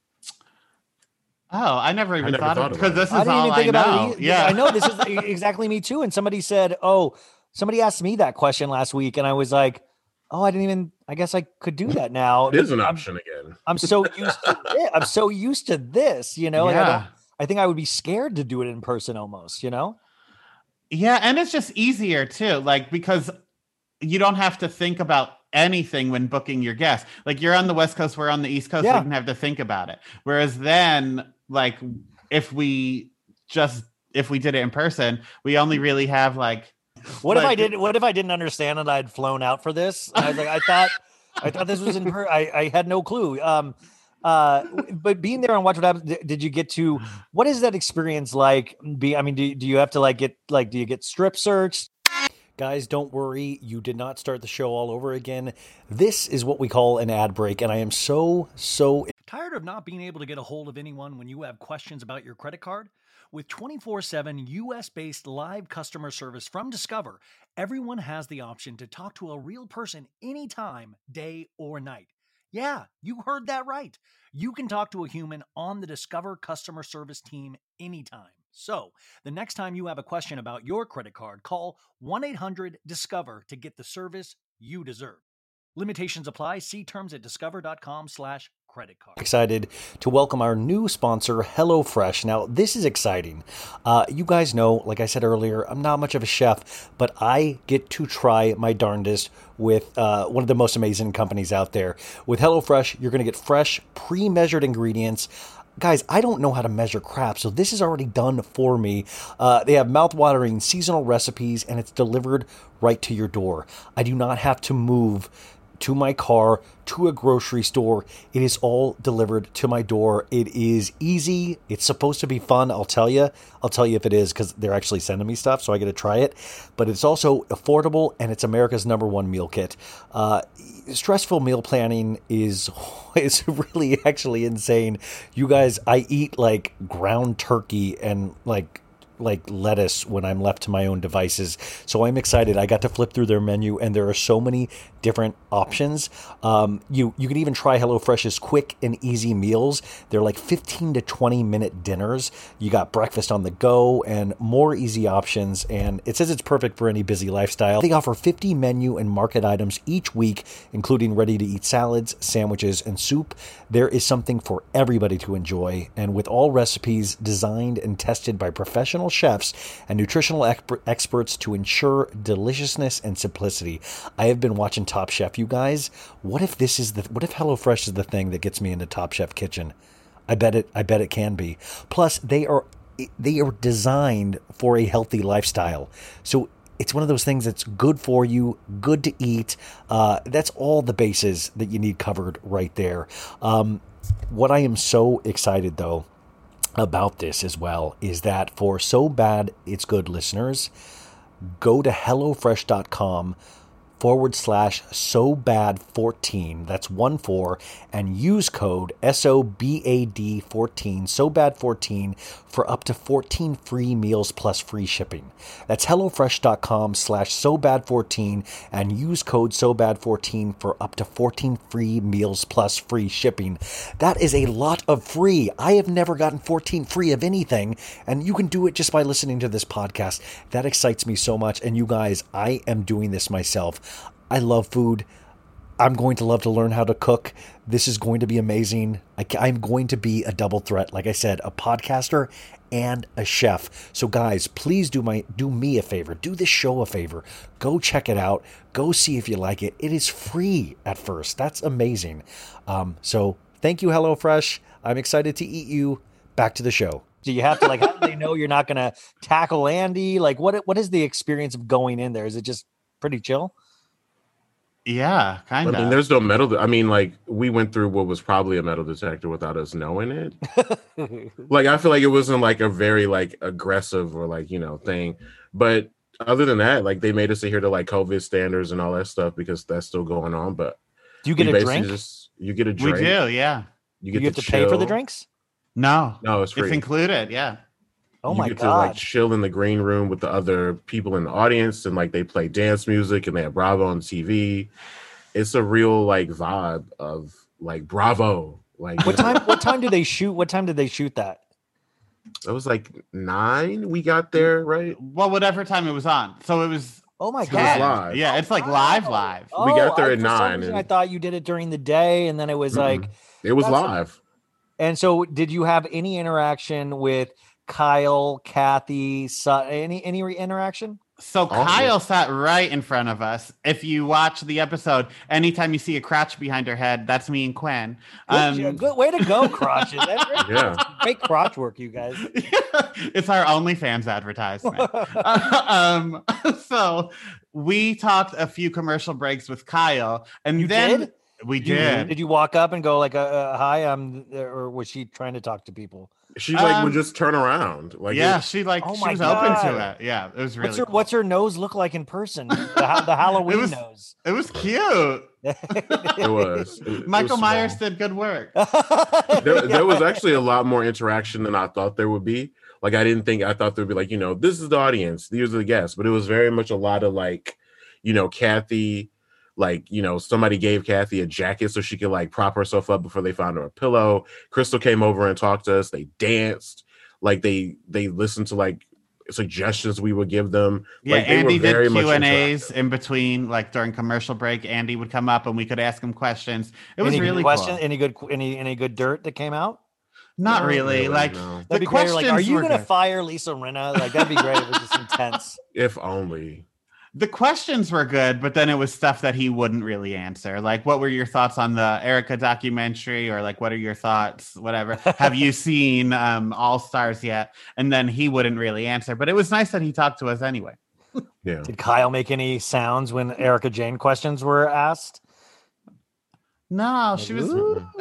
Speaker 7: Oh, I never even
Speaker 8: never
Speaker 7: thought,
Speaker 8: thought
Speaker 7: of it because
Speaker 8: about
Speaker 7: this is
Speaker 1: I didn't
Speaker 7: all
Speaker 1: even think
Speaker 7: I
Speaker 1: about
Speaker 7: know.
Speaker 1: it. either.
Speaker 7: Yeah,
Speaker 1: I know this is exactly me too. And somebody said, oh, somebody asked me that question last week. And I was like, oh, I didn't even, I guess I could do that now.
Speaker 8: It is an
Speaker 1: I'm-
Speaker 8: option again.
Speaker 1: I'm so used to this. I'm so used to this, you know, like I
Speaker 7: Yeah.
Speaker 1: don't, I think I would be scared to do it in person almost, you know?
Speaker 7: Yeah, and it's just easier too, like because you don't have to think about anything when booking your guests. Like you're on the West Coast, we're on the East Coast,
Speaker 1: Yeah.
Speaker 7: we didn't have to think about it. Whereas then, like if we just if we did it in person, we only really have like
Speaker 1: What if I
Speaker 7: like-
Speaker 1: did? What if I didn't understand and I'd flown out for this? And I was like, I thought, I thought this was in per. I, I had no clue. Um, uh, but being there and watch what happens. Did, did you get to? What is that experience like? Be, I mean, do do you have to like get like? Do you get strip searched? Guys, don't worry. You did not start the show all over again. This is what we call an ad break, and I am so so tired of not being able to get a hold of anyone when you have questions about your credit card. With twenty-four seven U S-based live customer service from Discover, everyone has the option to talk to a real person anytime, day or night. Yeah, you heard that right. You can talk to a human on the Discover customer service team anytime. So, the next time you have a question about your credit card, call one eight hundred discover to get the service you deserve. Limitations apply. See terms at discover.com slash credit card. Excited to welcome our new sponsor, HelloFresh. Now, this is exciting. Uh, you guys know, like I said earlier, I'm not much of a chef, but I get to try my darndest with uh, one of the most amazing companies out there. With HelloFresh, you're going to get fresh, pre-measured ingredients. guys, I don't know how to measure crap, so this is already done for me. Uh, they have mouth-watering seasonal recipes, and it's delivered right to your door. I do not have to move to my car, to a grocery store. It is all delivered to my door. It is easy. It's supposed to be fun. I'll tell you. I'll tell you if it is, because they're actually sending me stuff, so I get to try it. But it's also affordable, and it's America's number one meal kit. Uh, stressful meal planning is is really actually insane. You guys, I eat like ground turkey and like like lettuce when I'm left to my own devices. So I'm excited. I got to flip through their menu, and there are so many different options. Um, you you can even try HelloFresh's quick and easy meals. They're like fifteen to twenty minute dinners. You got breakfast on the go and more easy options. And it says it's perfect for any busy lifestyle. They offer fifty menu and market items each week, including ready to eat salads, sandwiches, and soup. There is something for everybody to enjoy. And with all recipes designed and tested by professional chefs and nutritional exper- experts to ensure deliciousness and simplicity. I have been watching Top Chef, you guys. What if this is the what if HelloFresh is the thing that gets me into Top Chef kitchen? I bet it I bet it can be. Plus they are they are designed for a healthy lifestyle. So it's one of those things that's good for you, good to eat. Uh, that's all the bases that you need covered right there. Um, what I am so excited though about this as well is that for So Bad It's Good listeners, go to HelloFresh.com forward slash so bad fourteen. That's one four, and use code S O B A D fourteen, so bad fourteen, for up to fourteen free meals plus free shipping. That's HelloFresh.com slash so bad fourteen and use code so bad fourteen for up to fourteen free meals plus free shipping. That is a lot of free. I have never gotten fourteen free of anything, and you can do it just by listening to this podcast. That excites me so much. And you guys, I am doing this myself. I love food. I'm going to love to learn how to cook. This is going to be amazing. I, I'm going to be a double threat. Like I said, a podcaster and a chef. So guys, please do my do me a favor. Do this show a favor. Go check it out. Go see if you like it. It is free at first. That's amazing. Um, so thank you, HelloFresh. I'm excited to eat you. Back to the show. Do you have to, like, how do they know you're not going to tackle Andy? Like, what what is the experience of going in there? Is it just pretty chill?
Speaker 7: Yeah, kind of.
Speaker 8: I mean, there's no metal. De- I mean, like, we went through what was probably a metal detector without us knowing it. Like, I feel like it wasn't like a very like aggressive or like, you know, thing. But other than that, like, they made us adhere to like COVID standards and all that stuff because that's still going on. But
Speaker 1: do you get a drink?
Speaker 8: Just, you get a drink.
Speaker 7: We do, yeah.
Speaker 8: You get
Speaker 1: you have
Speaker 8: to,
Speaker 1: to pay for the drinks?
Speaker 7: No,
Speaker 8: no, it's free.
Speaker 7: It's included. Yeah.
Speaker 1: Oh
Speaker 8: you
Speaker 1: my
Speaker 8: get
Speaker 1: god!
Speaker 8: To like chill in the green room with the other people in the audience, and like they play dance music, and they have Bravo on T V. It's a real like vibe of like Bravo. Like
Speaker 1: what time? What time do they shoot? What time did they shoot that?
Speaker 8: It was like nine. We got there, right?
Speaker 7: Well, whatever time it was on. So it was.
Speaker 1: Oh my
Speaker 8: It was
Speaker 1: god!
Speaker 8: live.
Speaker 7: Yeah, it's like live, live.
Speaker 1: Oh,
Speaker 8: We got there
Speaker 1: I,
Speaker 8: at
Speaker 1: for some
Speaker 8: nine,
Speaker 1: reason
Speaker 8: and-
Speaker 1: I thought you did it during the day, and then it was
Speaker 8: Mm-mm.
Speaker 1: like.
Speaker 8: It was
Speaker 1: That's-
Speaker 8: live.
Speaker 1: And so, did you have any interaction with Kyle, Kathy, Su- any any re- interaction?
Speaker 7: So
Speaker 8: Awesome.
Speaker 7: Kyle sat right in front of us. If you watch the episode, anytime you see a crotch behind her head, that's me and Quinn.
Speaker 1: Good,
Speaker 7: Um,
Speaker 1: good way to go, crotches. That's great.
Speaker 8: Yeah.
Speaker 1: Great crotch work, you guys.
Speaker 7: It's our OnlyFans advertisement. um, so we talked a few commercial breaks with Kyle, and
Speaker 1: You
Speaker 7: then
Speaker 1: did?
Speaker 7: we
Speaker 1: You-
Speaker 7: did.
Speaker 1: Did you walk up and go like, uh, uh, "Hi, I'm," or was she trying to talk to people?
Speaker 8: She like
Speaker 7: Um,
Speaker 8: would just turn around. Like
Speaker 7: yeah,
Speaker 8: it-
Speaker 7: she like
Speaker 1: Oh
Speaker 7: she
Speaker 1: my
Speaker 7: was open
Speaker 1: God.
Speaker 7: to it. Yeah, it was really.
Speaker 1: What's her
Speaker 7: cool.
Speaker 1: What's her nose look like in person? The, ha- the Halloween
Speaker 7: was-
Speaker 1: nose.
Speaker 7: It was cute.
Speaker 8: it was. It- it
Speaker 7: Michael
Speaker 8: was
Speaker 7: Myers
Speaker 8: small.
Speaker 7: did good work.
Speaker 8: There, there was actually a lot more interaction than I thought there would be. Like I didn't think I thought there'd be like, you know, this is the audience, these are the guests, but it was very much a lot of like, you know, Kathy, like, you know, somebody gave Kathy a jacket so she could like prop herself up before they found her a pillow. Crystal came over and talked to us. They danced, like they they listened to like suggestions we would give them.
Speaker 7: Yeah,
Speaker 8: Like, they were
Speaker 7: Andy
Speaker 8: very
Speaker 7: did
Speaker 8: much
Speaker 7: Q and A's
Speaker 8: interactive.
Speaker 7: in between, like during commercial break. Andy would come up and we could ask him questions. It was
Speaker 1: any
Speaker 7: really
Speaker 1: good question?
Speaker 7: cool.
Speaker 1: Any good? Any any good dirt that came out?
Speaker 7: Not
Speaker 8: Not
Speaker 7: really.
Speaker 8: really,
Speaker 7: Like
Speaker 8: no.
Speaker 7: the
Speaker 1: That'd be great.
Speaker 7: questions
Speaker 1: Like, are you
Speaker 7: were
Speaker 1: gonna
Speaker 7: good.
Speaker 1: fire Lisa Rinna? Like that'd be great. It was just intense.
Speaker 8: If only.
Speaker 7: The questions were good, but then it was stuff that he wouldn't really answer. Like, what were your thoughts on the Erica documentary? Or like, what are your thoughts? Whatever. Have you seen um, All Stars yet? And then he wouldn't really answer. But it was nice that he talked to us anyway.
Speaker 8: Yeah.
Speaker 1: Did Kyle make any sounds when Erica Jane questions were asked?
Speaker 7: No, she was.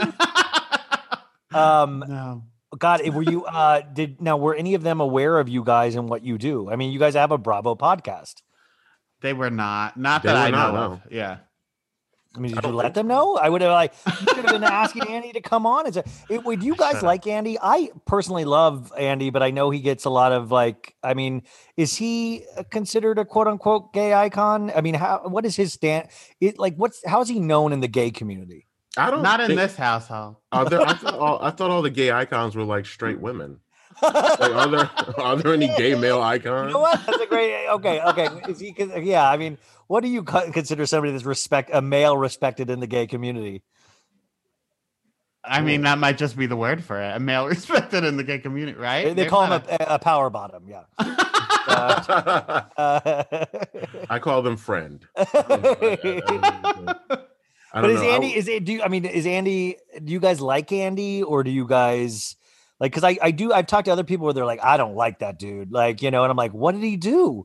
Speaker 1: um,
Speaker 7: no.
Speaker 1: God, were you? Uh, did now were any of them aware of you guys and what you do? I mean, you guys have a Bravo podcast.
Speaker 7: They were not. Not
Speaker 8: They
Speaker 7: that
Speaker 8: were
Speaker 7: I
Speaker 8: not,
Speaker 7: know
Speaker 8: no.
Speaker 7: of. Yeah.
Speaker 1: I mean, did you let them know? I would have like you should have been asking Andy to come on. It's a, it, would you guys like Andy? I personally love Andy, but I know he gets a lot of like. I mean, is he considered a quote unquote gay icon? I mean, how what is his stand? It like what's how is he known in the gay community?
Speaker 8: I don't
Speaker 7: Not in
Speaker 8: think-
Speaker 7: this household.
Speaker 8: Are there, I, thought all, I thought all the gay icons were like straight women. Like, are there are there any gay male icons?
Speaker 1: You know what? That's a great. Okay, okay. Is he? Yeah, I mean, what do you co- consider somebody that's respect a male respected in the gay community?
Speaker 7: I mean, that might just be the word for it. A male respected in the gay community, right?
Speaker 1: They, they
Speaker 7: There's
Speaker 1: call him
Speaker 7: not
Speaker 1: a, a power bottom. Yeah. Uh, uh,
Speaker 8: I call them friend. I
Speaker 1: but
Speaker 8: don't
Speaker 1: is
Speaker 8: know. I-
Speaker 1: Andy? Is it? Do you, I mean? Is Andy? Do you guys like Andy, or do you guys like? Because I I do. I've talked to other people where they're like, I don't like that dude. Like you know, and I'm like, what did he do?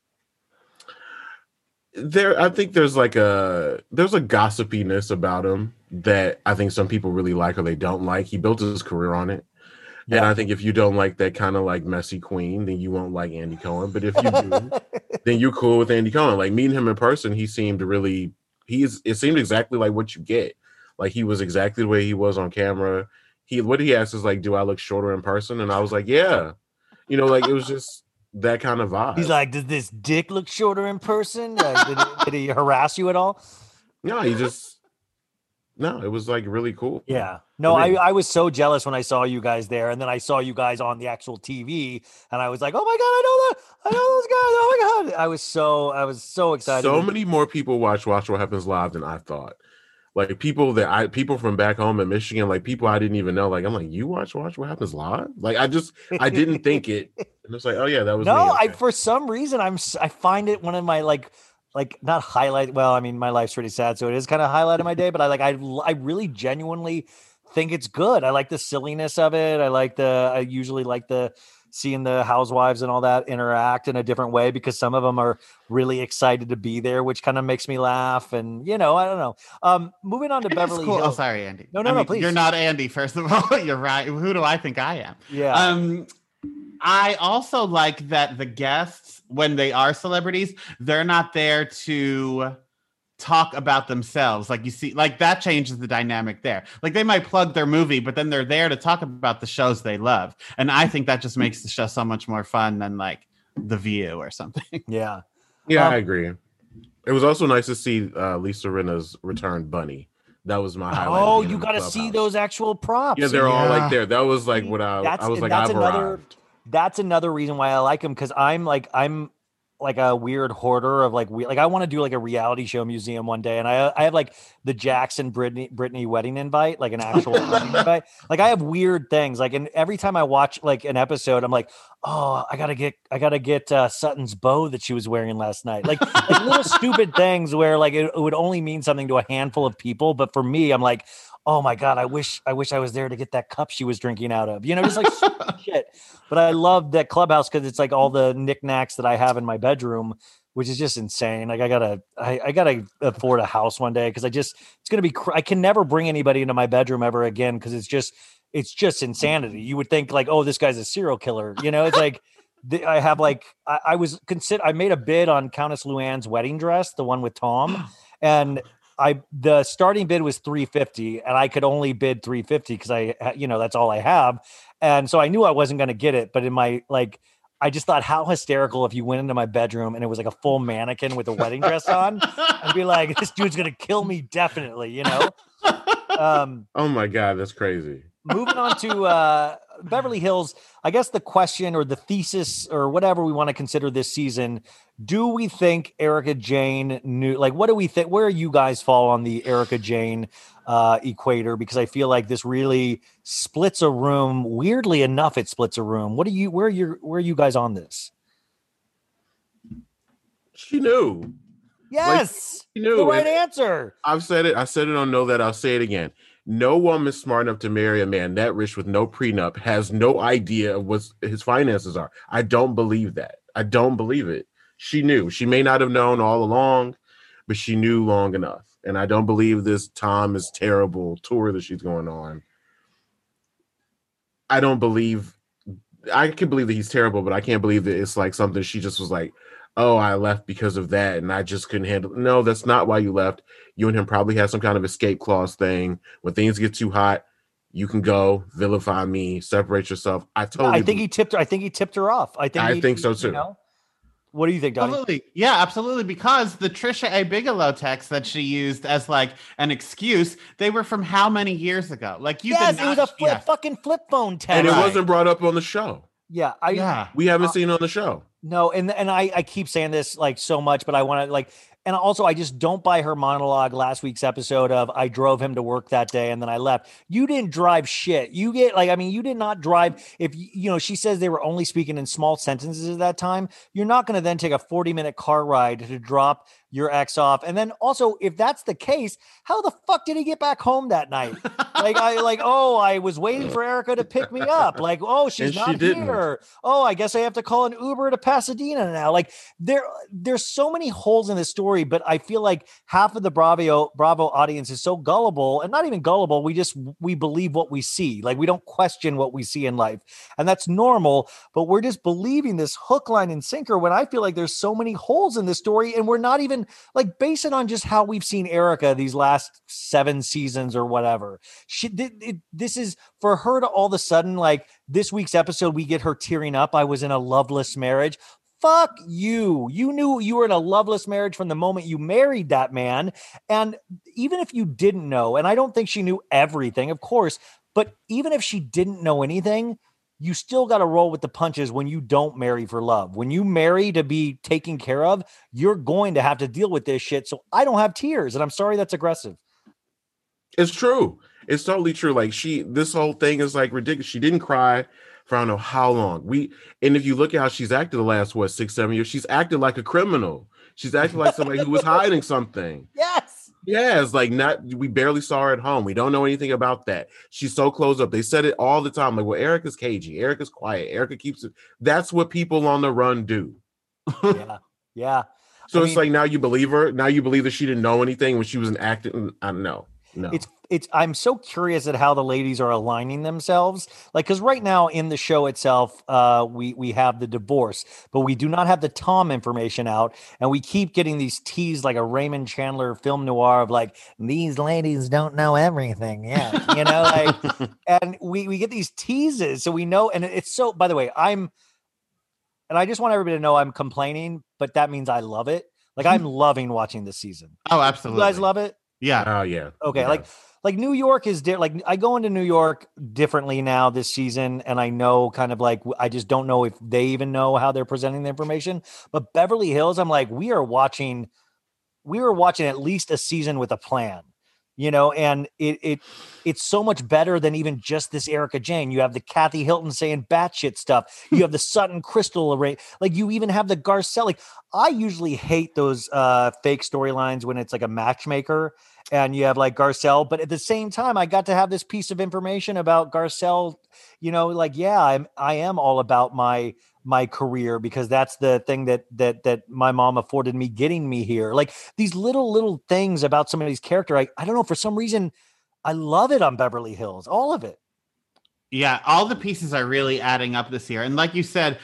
Speaker 8: there I think there's like a there's a gossipiness about him that I think some people really like or they don't like. He built his career on it. And
Speaker 1: Yeah.
Speaker 8: I think if you don't like that kind of like messy queen, then you won't like Andy Cohen. But if you do, then you're cool with Andy Cohen. Like meeting him in person, he seemed really he's it seemed exactly like what you get. Like he was exactly the way he was on camera. He what he asked is like, do I look shorter in person? And I was like, yeah. You know, like it was just that kind of vibe.
Speaker 1: He's like, does this dick look shorter in person? Like, did, he, did he harass you at all?
Speaker 8: no, he just no, it was like really cool.
Speaker 1: Yeah. No, I,
Speaker 8: Really?
Speaker 1: I was so jealous when I saw you guys there, and then I saw you guys on the actual T V, and I was like, oh my god, I know that, I know those guys. Oh my god, I was so I was so excited.
Speaker 8: So many more people watch Watch What Happens Live than I thought. Like people that I people from back home in Michigan, like people I didn't even know. Like I'm like, you watch Watch What Happens Live? Like I just I didn't think it. And it's like, oh yeah, that was
Speaker 1: no,
Speaker 8: me.
Speaker 1: I
Speaker 8: Okay.
Speaker 1: for some reason I'm s- I find it one of my like like not highlight. Well, I mean my life's pretty sad, so it is kind of highlighting my day. But I like I I really genuinely think it's good. I like the silliness of it. I like the I usually like the seeing the housewives and all that interact in a different way because some of them are really excited to be there, which kind of makes me laugh. And you know, I don't know. Um, moving on to
Speaker 7: It's
Speaker 1: Beverly
Speaker 7: cool. Oh,
Speaker 1: Hills.
Speaker 7: sorry, Andy.
Speaker 1: No, no,
Speaker 7: I
Speaker 1: no,
Speaker 7: mean,
Speaker 1: please.
Speaker 7: You're not Andy, first of all. You're right. Who do I think I am?
Speaker 1: Yeah.
Speaker 7: Um, I also like that the guests, when they are celebrities, they're not there to talk about themselves. Like you see, like that changes the dynamic there. Like they might plug their movie, but then they're there to talk about the shows they love. And I think that just makes the show so much more fun than like The View or something.
Speaker 1: Yeah.
Speaker 8: Yeah,
Speaker 1: Um,
Speaker 8: I agree. It was also nice to see uh, Lisa Rinna's return bunny. That was my highlight.
Speaker 1: Oh,
Speaker 8: of being
Speaker 1: you
Speaker 8: in the
Speaker 1: got to see
Speaker 8: clubhouse.
Speaker 1: those actual props.
Speaker 8: Yeah, they're all
Speaker 7: Yeah.
Speaker 8: like there. That was like what I
Speaker 1: That's
Speaker 8: I was like.
Speaker 1: that's
Speaker 8: I've
Speaker 1: another.
Speaker 8: arrived.
Speaker 1: That's another reason why I like him because I'm like I'm like a weird hoarder of like we like I want to do like a reality show museum one day, and I I have like the Jackson Britney Britney wedding invite, like an actual wedding invite. Like I have weird things. Like and every time I watch like an episode, I'm like, oh, I gotta get I gotta get uh, Sutton's bow that she was wearing last night. Like, like little stupid things where like it, it would only mean something to a handful of people, but for me, I'm like, oh my god, I wish I wish I was there to get that cup she was drinking out of. You know, just like stupid shit. But I love that clubhouse because it's like all the knickknacks that I have in my bedroom, which is just insane. Like I gotta, I, I gotta afford a house one day because I just, it's gonna be. Cr- I can never bring anybody into my bedroom ever again because it's just, it's just insanity. You would think like, oh, this guy's a serial killer. You know, it's like. the- I have like I, I was consider I made a bid on Countess Luann's wedding dress, the one with Tom, and I the starting bid was three fifty, and I could only bid three fifty because I ha- you know that's all I have, and so I knew I wasn't going to get it. But in my like, I just thought how hysterical if you went into my bedroom and it was like a full mannequin with a wedding dress on, I'd be like, this dude's going to kill me definitely, you know. Um,
Speaker 8: Oh my god, that's crazy.
Speaker 1: moving on to uh, Beverly Hills, I guess the question or the thesis or whatever we want to consider this season, do we think Erica Jane knew, like, what do we think? Where you guys fall on the Erica Jane uh, equator? Because I feel like this really splits a room. Weirdly enough, it splits a room. What do you, where are you, where are you guys on this?
Speaker 8: She knew.
Speaker 1: Yes,
Speaker 8: she knew.
Speaker 1: the right
Speaker 8: And
Speaker 1: answer.
Speaker 8: I've said it. I said it on Know That. I'll say it again. No woman smart enough to marry a man that rich with no prenup has no idea of what his finances are. I don't believe that. I don't believe it. She knew. She may not have known all along, but she knew long enough. And I don't believe this Tom is terrible tour that she's going on. I don't believe. I can believe that he's terrible, but I can't believe that it's like something she just was like, oh, I left because of that and I just couldn't handle it. No, that's not why you left. You and him probably had some kind of escape clause thing. When things get too hot, you can go vilify me, separate yourself. I totally.
Speaker 1: Yeah, I think he tipped her. I think he tipped her off. I think.
Speaker 8: I
Speaker 1: he,
Speaker 8: think so too.
Speaker 1: You know? What do you think, Donnie?
Speaker 7: Absolutely. Yeah, absolutely. Because the Trisha A. Bigelow text that she used as like an excuse, they were from how many years ago? Like you
Speaker 1: yes,
Speaker 7: did not,
Speaker 1: it was a flip,
Speaker 7: yeah.
Speaker 1: fucking flip phone text.
Speaker 8: And it
Speaker 7: Right.
Speaker 8: wasn't brought up on the show.
Speaker 1: Yeah, I.
Speaker 7: Yeah.
Speaker 8: We haven't
Speaker 1: Uh,
Speaker 8: seen it on the show.
Speaker 1: No, and and I, I keep saying this like so much, but I want to like, and also I just don't buy her monologue last week's episode of I drove him to work that day and then I left. You didn't drive shit. You get like, I mean, you did not drive. If you know, she says they were only speaking in small sentences at that time. You're not going to then take a forty minute car ride to drop your ex off. And then also, if that's the case, how the fuck did he get back home that night? Like, I like, oh, I was waiting for Erica to pick me up. Like, oh, she's
Speaker 8: And she
Speaker 1: not
Speaker 8: didn't.
Speaker 1: here. Oh, I guess I have to call an Uber to Pasadena now. Like, there, there's so many holes in this story, but I feel like half of the Bravo Bravo audience is so gullible, and not even gullible. We just we believe what we see. Like, we don't question what we see in life, and that's normal. But we're just believing this hook, line, and sinker when I feel like there's so many holes in this story, and we're not even like base it on just how we've seen Erica these last seven seasons or whatever. She it, it, this is for her to all of a sudden, like this week's episode, we get her tearing up. I was in a loveless marriage. Fuck you. You knew you were in a loveless marriage from the moment you married that man. And even if you didn't know, and I don't think she knew everything, of course, but even if she didn't know anything, you still got to roll with the punches when you don't marry for love. When you marry to be taken care of, you're going to have to deal with this shit. So I don't have tears, and I'm sorry that's aggressive.
Speaker 8: It's true. It's totally true. Like she, this whole thing is like ridiculous. She didn't cry for I don't know how long. We, and if you look at how she's acted the last, what, six, seven years, she's acted like a criminal. She's acted like somebody who was hiding something.
Speaker 1: Yes.
Speaker 8: Yeah, it's like not, we barely saw her at home. We don't know anything about that. She's so closed up. They said it all the time. Like, well, Erica's cagey. Erica's quiet. Erica keeps it. That's what people on the run do.
Speaker 1: Yeah. Yeah.
Speaker 8: So
Speaker 1: I
Speaker 8: it's
Speaker 1: mean,
Speaker 8: like now you believe her. Now you believe that she didn't know anything when she was an acting. I don't know. No.
Speaker 1: It's it's I'm so curious at how the ladies are aligning themselves. Like, because right now in the show itself, uh, we we have the divorce, but we do not have the Tom information out, and we keep getting these teased like a Raymond Chandler film noir of like these ladies don't know everything. Yeah, you know, like, and we we get these teases, so we know, and it's so. By the way, I'm, and I just want everybody to know I'm complaining, but that means I love it. Like I'm loving watching this season.
Speaker 7: Oh, absolutely.
Speaker 1: You guys love it?
Speaker 7: Yeah.
Speaker 8: Oh yeah.
Speaker 1: Okay,
Speaker 8: Yeah.
Speaker 1: like like New York is di- like I go into New York differently now this season, and I know kind of like I just don't know if they even know how they're presenting the information. But Beverly Hills, I'm like, we are watching, we are watching at least a season with a plan, you know, and it it it's so much better than even just this Erica Jane. You have the Kathy Hilton saying batshit stuff. You have the Sutton Crystal array. Like you even have the Garcelle. Like I usually hate those uh, fake storylines when it's like a matchmaker and you have like Garcelle, but at the same time, I got to have this piece of information about Garcelle, you know, like, yeah, I'm, I am all about my, my career because that's the thing that, that, that my mom afforded me getting me here. Like these little, little things about somebody's character. I, I don't know, for some reason, I love it on Beverly Hills, all of it.
Speaker 7: Yeah, all the pieces are really adding up this year. And like you said,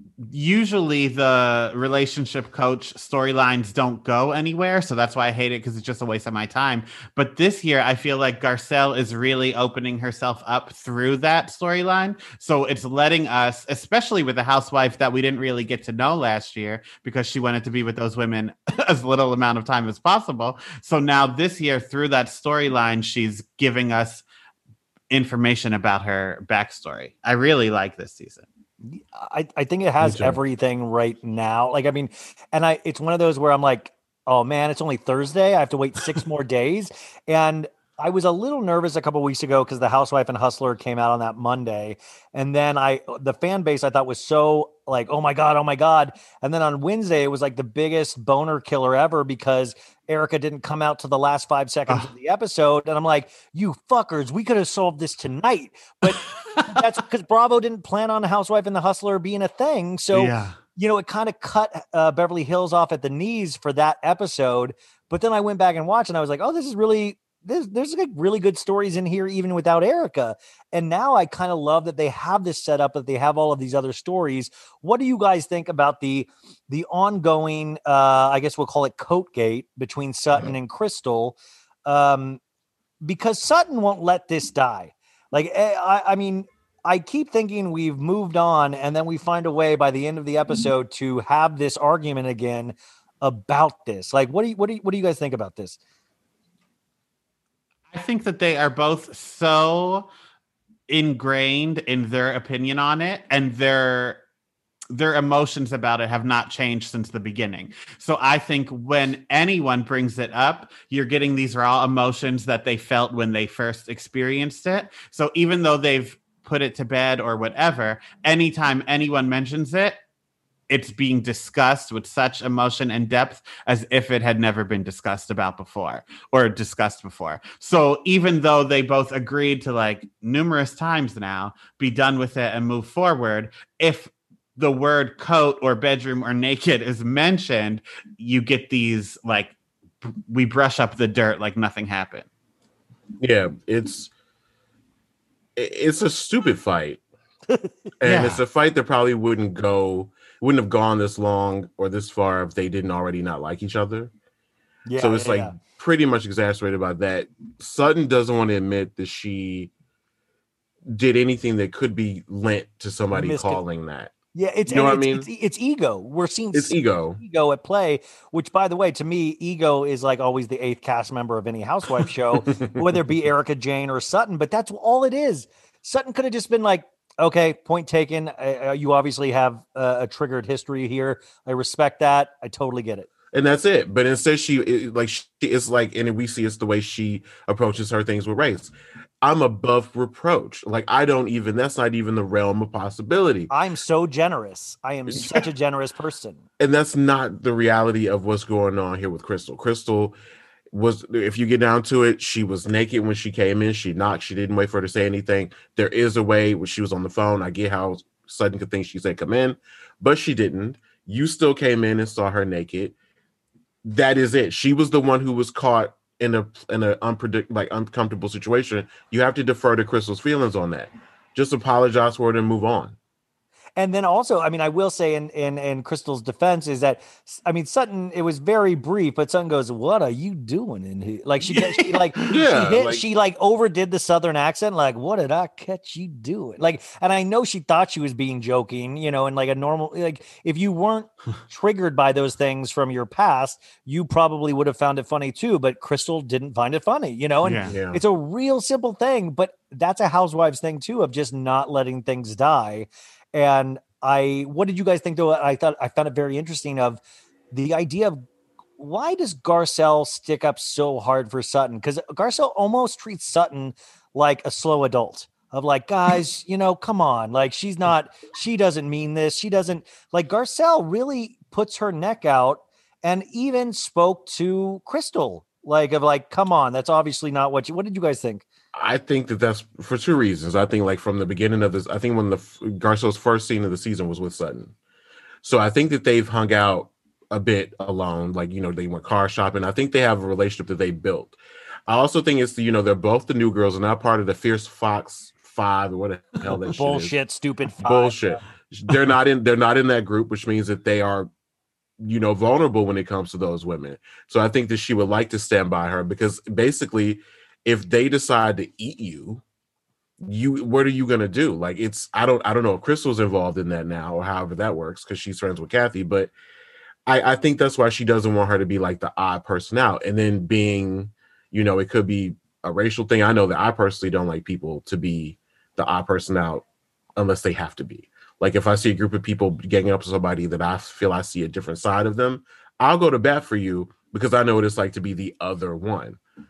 Speaker 7: usually the relationship coach storylines don't go anywhere. So that's why I hate it, because it's just a waste of my time. But this year, I feel like Garcelle is really opening herself up through that storyline. So it's letting us, especially with the housewife that we didn't really get to know last year because she wanted to be with those women as little amount of time as possible. So now this year, through that storyline, she's giving us information about her backstory. I really like this season.
Speaker 1: I, I think it has everything right now. Like, I mean, and I, it's one of those where I'm like, oh man, it's only Thursday. I have to wait six more days. And I was a little nervous a couple weeks ago because the Housewife and Hustler came out on that Monday. And then I, the fan base I thought was so like, oh my God, oh my God. And then on Wednesday, it was like the biggest boner killer ever because Erica didn't come out to the last five seconds
Speaker 7: Oh.
Speaker 1: of the episode. And I'm like, you fuckers, we could have solved this tonight. But that's because Bravo didn't plan on the Housewife and the Hustler being a thing. So,
Speaker 7: Yeah.
Speaker 1: you know, it kind of cut uh, Beverly Hills off at the knees for that episode. But then I went back and watched and I was like, oh, this is really, there's, there's like really good stories in here, even without Erica. And now I kind of love that they have this set up, that they have all of these other stories. What do you guys think about the, the ongoing, uh, I guess we'll call it Coatgate between Sutton and Crystal? Um, because Sutton won't let this die. Like, I, I mean, I keep thinking we've moved on and then we find a way by the end of the episode to have this argument again about this. Like, what do you, what do you, what do you guys think about this?
Speaker 7: I think that they are both so ingrained in their opinion on it, and their their emotions about it have not changed since the beginning. So I think when anyone brings it up, you're getting these raw emotions that they felt when they first experienced it. So even though they've put it to bed or whatever, anytime anyone mentions it, it's being discussed with such emotion and depth as if it had never been discussed about before or discussed before. So even though they both agreed to, like, numerous times now be done with it and move forward, if the word coat or bedroom or naked is mentioned, you get these, like, we brush up the dirt like nothing happened.
Speaker 8: Yeah, it's it's a stupid fight. And
Speaker 7: Yeah.
Speaker 8: it's a fight that probably wouldn't go wouldn't have gone this long or this far if they didn't already not like each other.
Speaker 1: Yeah,
Speaker 8: so it's
Speaker 1: yeah,
Speaker 8: like
Speaker 1: yeah.
Speaker 8: pretty much exacerbated by that. Sutton doesn't want to admit that she did anything that could be lent to somebody
Speaker 1: Miscon-
Speaker 8: calling that.
Speaker 1: Yeah, it's
Speaker 8: You know
Speaker 1: and
Speaker 8: what I
Speaker 1: it's, it's, it's ego. We're seeing
Speaker 8: It's
Speaker 1: so
Speaker 8: ego.
Speaker 1: much ego at play, which, by the way, to me, ego is like always the eighth cast member of any housewife show, whether it be Erica Jane or Sutton. But that's all it is. Sutton could have just been like, okay, point taken. Uh, you obviously have uh, a triggered history here. I respect that. I totally get it.
Speaker 8: And that's it. But instead, she it, like she is like, and we see it's the way she approaches her things with race. I'm above reproach. Like, I don't even. That's not even the realm of possibility.
Speaker 1: I'm so generous. I am such a generous person.
Speaker 8: And that's not the reality of what's going on here with Crystal. Crystal was, if you get down to it, she was naked when she came in. She knocked. She didn't wait for her to say anything. There is a way when she was on the phone. I get how Sutton could think she said come in, but she didn't. You still came in and saw her naked. That is it. She was the one who was caught in a in an unpredictable, like uncomfortable situation. You have to defer to Crystal's feelings on that. Just apologize for it and move on.
Speaker 1: And then also, I mean, I will say in, in, in Crystal's defense is that, I mean, Sutton, it was very brief, but Sutton goes, what are you doing in here? Like she, she like,
Speaker 8: Yeah,
Speaker 1: she, hit,
Speaker 8: like-
Speaker 1: she like overdid the Southern accent. Like, what did I catch you doing? Like, and I know she thought she was being joking, you know, and like a normal, like if you weren't triggered by those things from your past, you probably would have found it funny too, but Crystal didn't find it funny, you know, and
Speaker 7: Yeah.
Speaker 8: Yeah.
Speaker 1: it's a real simple thing, but that's a housewives thing too, of just not letting things die. And I, what did you guys think though? I thought I found it very interesting of the idea of why does Garcelle stick up so hard for Sutton? Because Garcelle almost treats Sutton like a slow adult of like, guys, you know, come on. Like she's not, she doesn't mean this. She doesn't like Garcelle really puts her neck out and even spoke to Crystal like of like, come on, that's obviously not what you, what did you guys think?
Speaker 8: I think that that's for two reasons. I think like from the beginning of this, I think when the Garcelle's first scene of the season was with Sutton. So I think that they've hung out a bit alone. Like, you know, they went car shopping. I think they have a relationship that they built. I also think it's, the, you know, they're both the new girls and not part of the Fierce Fox Five or what the hell that shit is.
Speaker 1: Bullshit, stupid five.
Speaker 8: Bullshit. They're not in, they're not in that group, which means that they are, you know, vulnerable when it comes to those women. So I think that she would like to stand by her because basically, if they decide to eat you, you what are you gonna do? Like it's I don't I don't know if Crystal's involved in that now or however that works because she's friends with Kathy, but I, I think that's why she doesn't want her to be like the odd person out. And then being, you know, it could be a racial thing. I know that I personally don't like people to be the odd person out unless they have to be. Like if I see a group of people getting up to somebody that I feel I see a different side of them, I'll go to bat for you because I know what it's like to be the other one.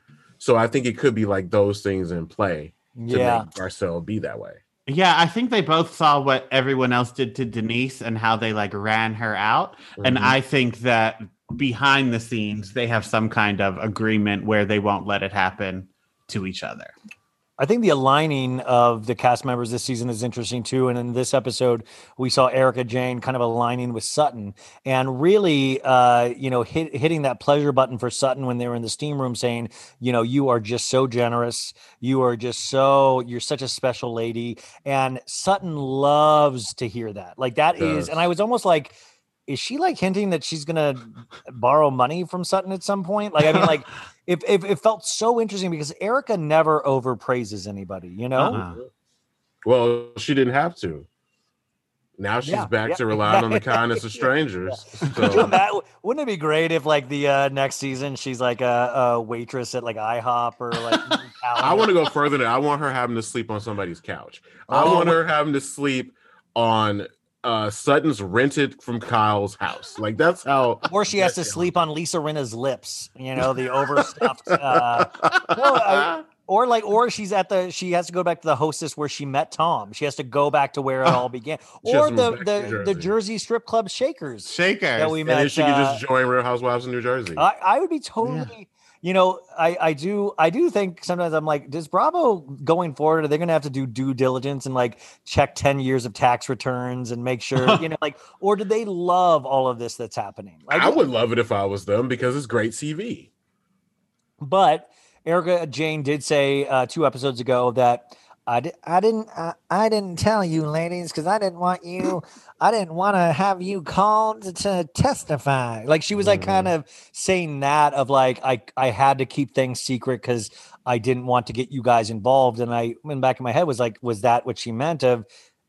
Speaker 8: So I think it could be like those things in play to
Speaker 1: Yeah.
Speaker 8: make Garcelle be that way.
Speaker 7: Yeah, I think they both saw what everyone else did to Denise and how they like ran her out. Mm-hmm. And I think that behind the scenes, they have some kind of agreement where they won't let it happen to each other.
Speaker 1: I think the aligning of the cast members this season is interesting too. And in this episode, we saw Erika Jayne kind of aligning with Sutton and really, uh, you know, hit, hitting that pleasure button for Sutton when they were in the steam room saying, you know, you are just so generous. You are just so, you're such a special lady. And Sutton loves to hear that. Like that is, and I was almost like, is she like hinting that she's going to borrow money from Sutton at some point? Like, I mean, like if, if it felt so interesting because Erika never overpraises anybody, you know?
Speaker 8: Uh-huh. Well, she didn't have to. Now she's
Speaker 1: Yeah,
Speaker 8: back
Speaker 1: yeah.
Speaker 8: to relying on the kindness of strangers.
Speaker 1: Could you
Speaker 8: So,
Speaker 1: ima- wouldn't it be great if like the uh, next season she's like a, a waitress at like IHOP or like
Speaker 8: I want to go further than I want her having to sleep on somebody's couch. I
Speaker 1: Oh.
Speaker 8: want her having to sleep on uh, Sutton's rented from Kyle's house. Like that's how.
Speaker 1: or she has to sleep on Lisa Rinna's lips, you know, the overstuffed. Uh, no, I- or like, or she's at the. She has to go back to the hostess where she met Tom. She has to go back to where it all began,
Speaker 8: She has
Speaker 1: or
Speaker 8: to
Speaker 1: the
Speaker 8: move back to
Speaker 1: the, the
Speaker 8: Jersey.
Speaker 1: Jersey strip club Shakers
Speaker 7: Shakers.
Speaker 1: that we
Speaker 8: And
Speaker 1: met.
Speaker 8: then she could
Speaker 1: uh,
Speaker 8: just join Real Housewives of New Jersey.
Speaker 1: I, I would be totally, you know, I, I do, I do think sometimes I'm like, does Bravo going forward, are they going to have to do due diligence and like check ten years of tax returns and make sure, you know, like, or do they love all of this that's happening?
Speaker 8: I would love it if I was them because it's great T V.
Speaker 1: But Erika Jayne did say uh, two episodes ago that I, di- I didn't I, I didn't tell you ladies because I didn't want you I didn't want to have you called to, to testify. Like she was like kind of saying that of like I I had to keep things secret because I didn't want to get you guys involved. And I in the back of my head was like, was that what she meant? Of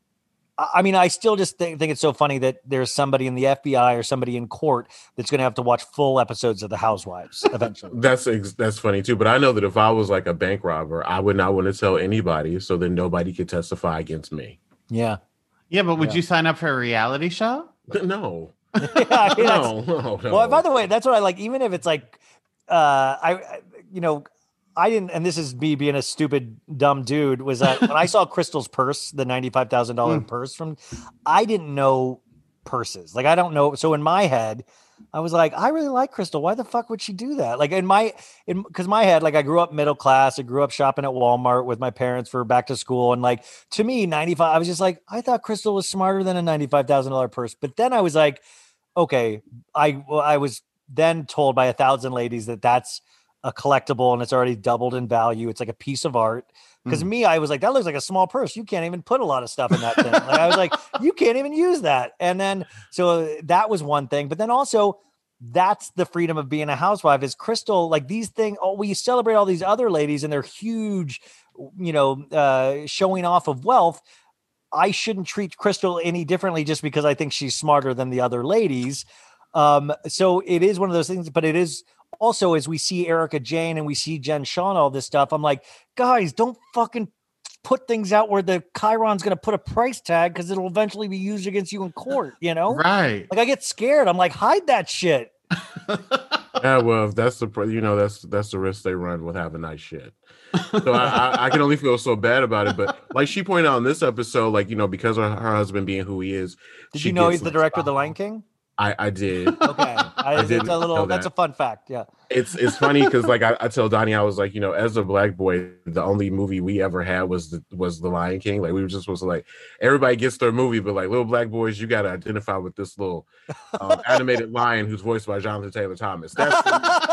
Speaker 1: I I mean, I still just think, think it's so funny that there's somebody in the F B I or somebody in court that's going to have to watch full episodes of The Housewives eventually.
Speaker 8: That's ex- that's funny too. But I know that if I was like a bank robber, I would not want to tell anybody, so then nobody could testify against me.
Speaker 1: Yeah.
Speaker 7: Yeah, but would
Speaker 1: Yeah.
Speaker 7: you sign up for a reality show?
Speaker 8: No,
Speaker 1: Yeah, I mean, that's-
Speaker 8: no, no, no.
Speaker 1: Well, by the way, that's what I like. Even if it's like, uh, I, I- you know, I didn't, and this is me being a stupid, dumb dude, was that when I saw Crystal's purse, the ninety-five thousand dollars purse from, I didn't know purses. Like, I don't know. So in my head, I was like, I really like Crystal. Why the fuck would she do that? Like in my, in, because my head, like I grew up middle class. I grew up shopping at Walmart with my parents for back to school. And like, to me, ninety-five, I was just like, I thought Crystal was smarter than a ninety-five thousand dollars purse. But then I was like, okay, I, well, I was then told by a thousand ladies that that's a collectible and it's already doubled in value. It's like a piece of art. Because
Speaker 7: Mm.
Speaker 1: me, I was like, that looks like a small purse. You can't even put a lot of stuff in that thing. Like I was like, you can't even use that. And then, so that was one thing. But then also, that's the freedom of being a housewife is Crystal, like these things, oh, we celebrate all these other ladies and they're huge, you know, uh, showing off of wealth. I shouldn't treat Crystal any differently just because I think she's smarter than the other ladies. Um, so it is one of those things, but it is also, as we see Erika Jayne and we see Jen Shaw, all this stuff, I'm like, guys, don't fucking put things out where the Chiron's going to put a price tag because it'll eventually be used against you in court, you know?
Speaker 7: Right.
Speaker 1: Like I get scared. I'm like, hide that shit.
Speaker 8: Yeah, well, if that's the pr- you know that's that's the risk they run with having nice shit. So I, I, I can only feel so bad about it. But like she pointed out in this episode, like you know, because of her husband being who he is,
Speaker 1: Did
Speaker 8: she
Speaker 1: you know
Speaker 8: gets,
Speaker 1: he's the
Speaker 8: like,
Speaker 1: director of The
Speaker 8: spotlight.
Speaker 1: Lion King?
Speaker 8: I I did.
Speaker 1: Okay. I, it's
Speaker 8: didn't
Speaker 1: a little,
Speaker 8: know
Speaker 1: that's a
Speaker 8: that.
Speaker 1: fun fact. Yeah.
Speaker 8: It's it's funny because like I, I tell Donnie, I was like, you know, as a black boy, the only movie we ever had was the was the Lion King. Like we were just supposed to like everybody gets their movie, but like little black boys, you gotta identify with this little um, animated lion who's voiced by Jonathan Taylor Thomas. That's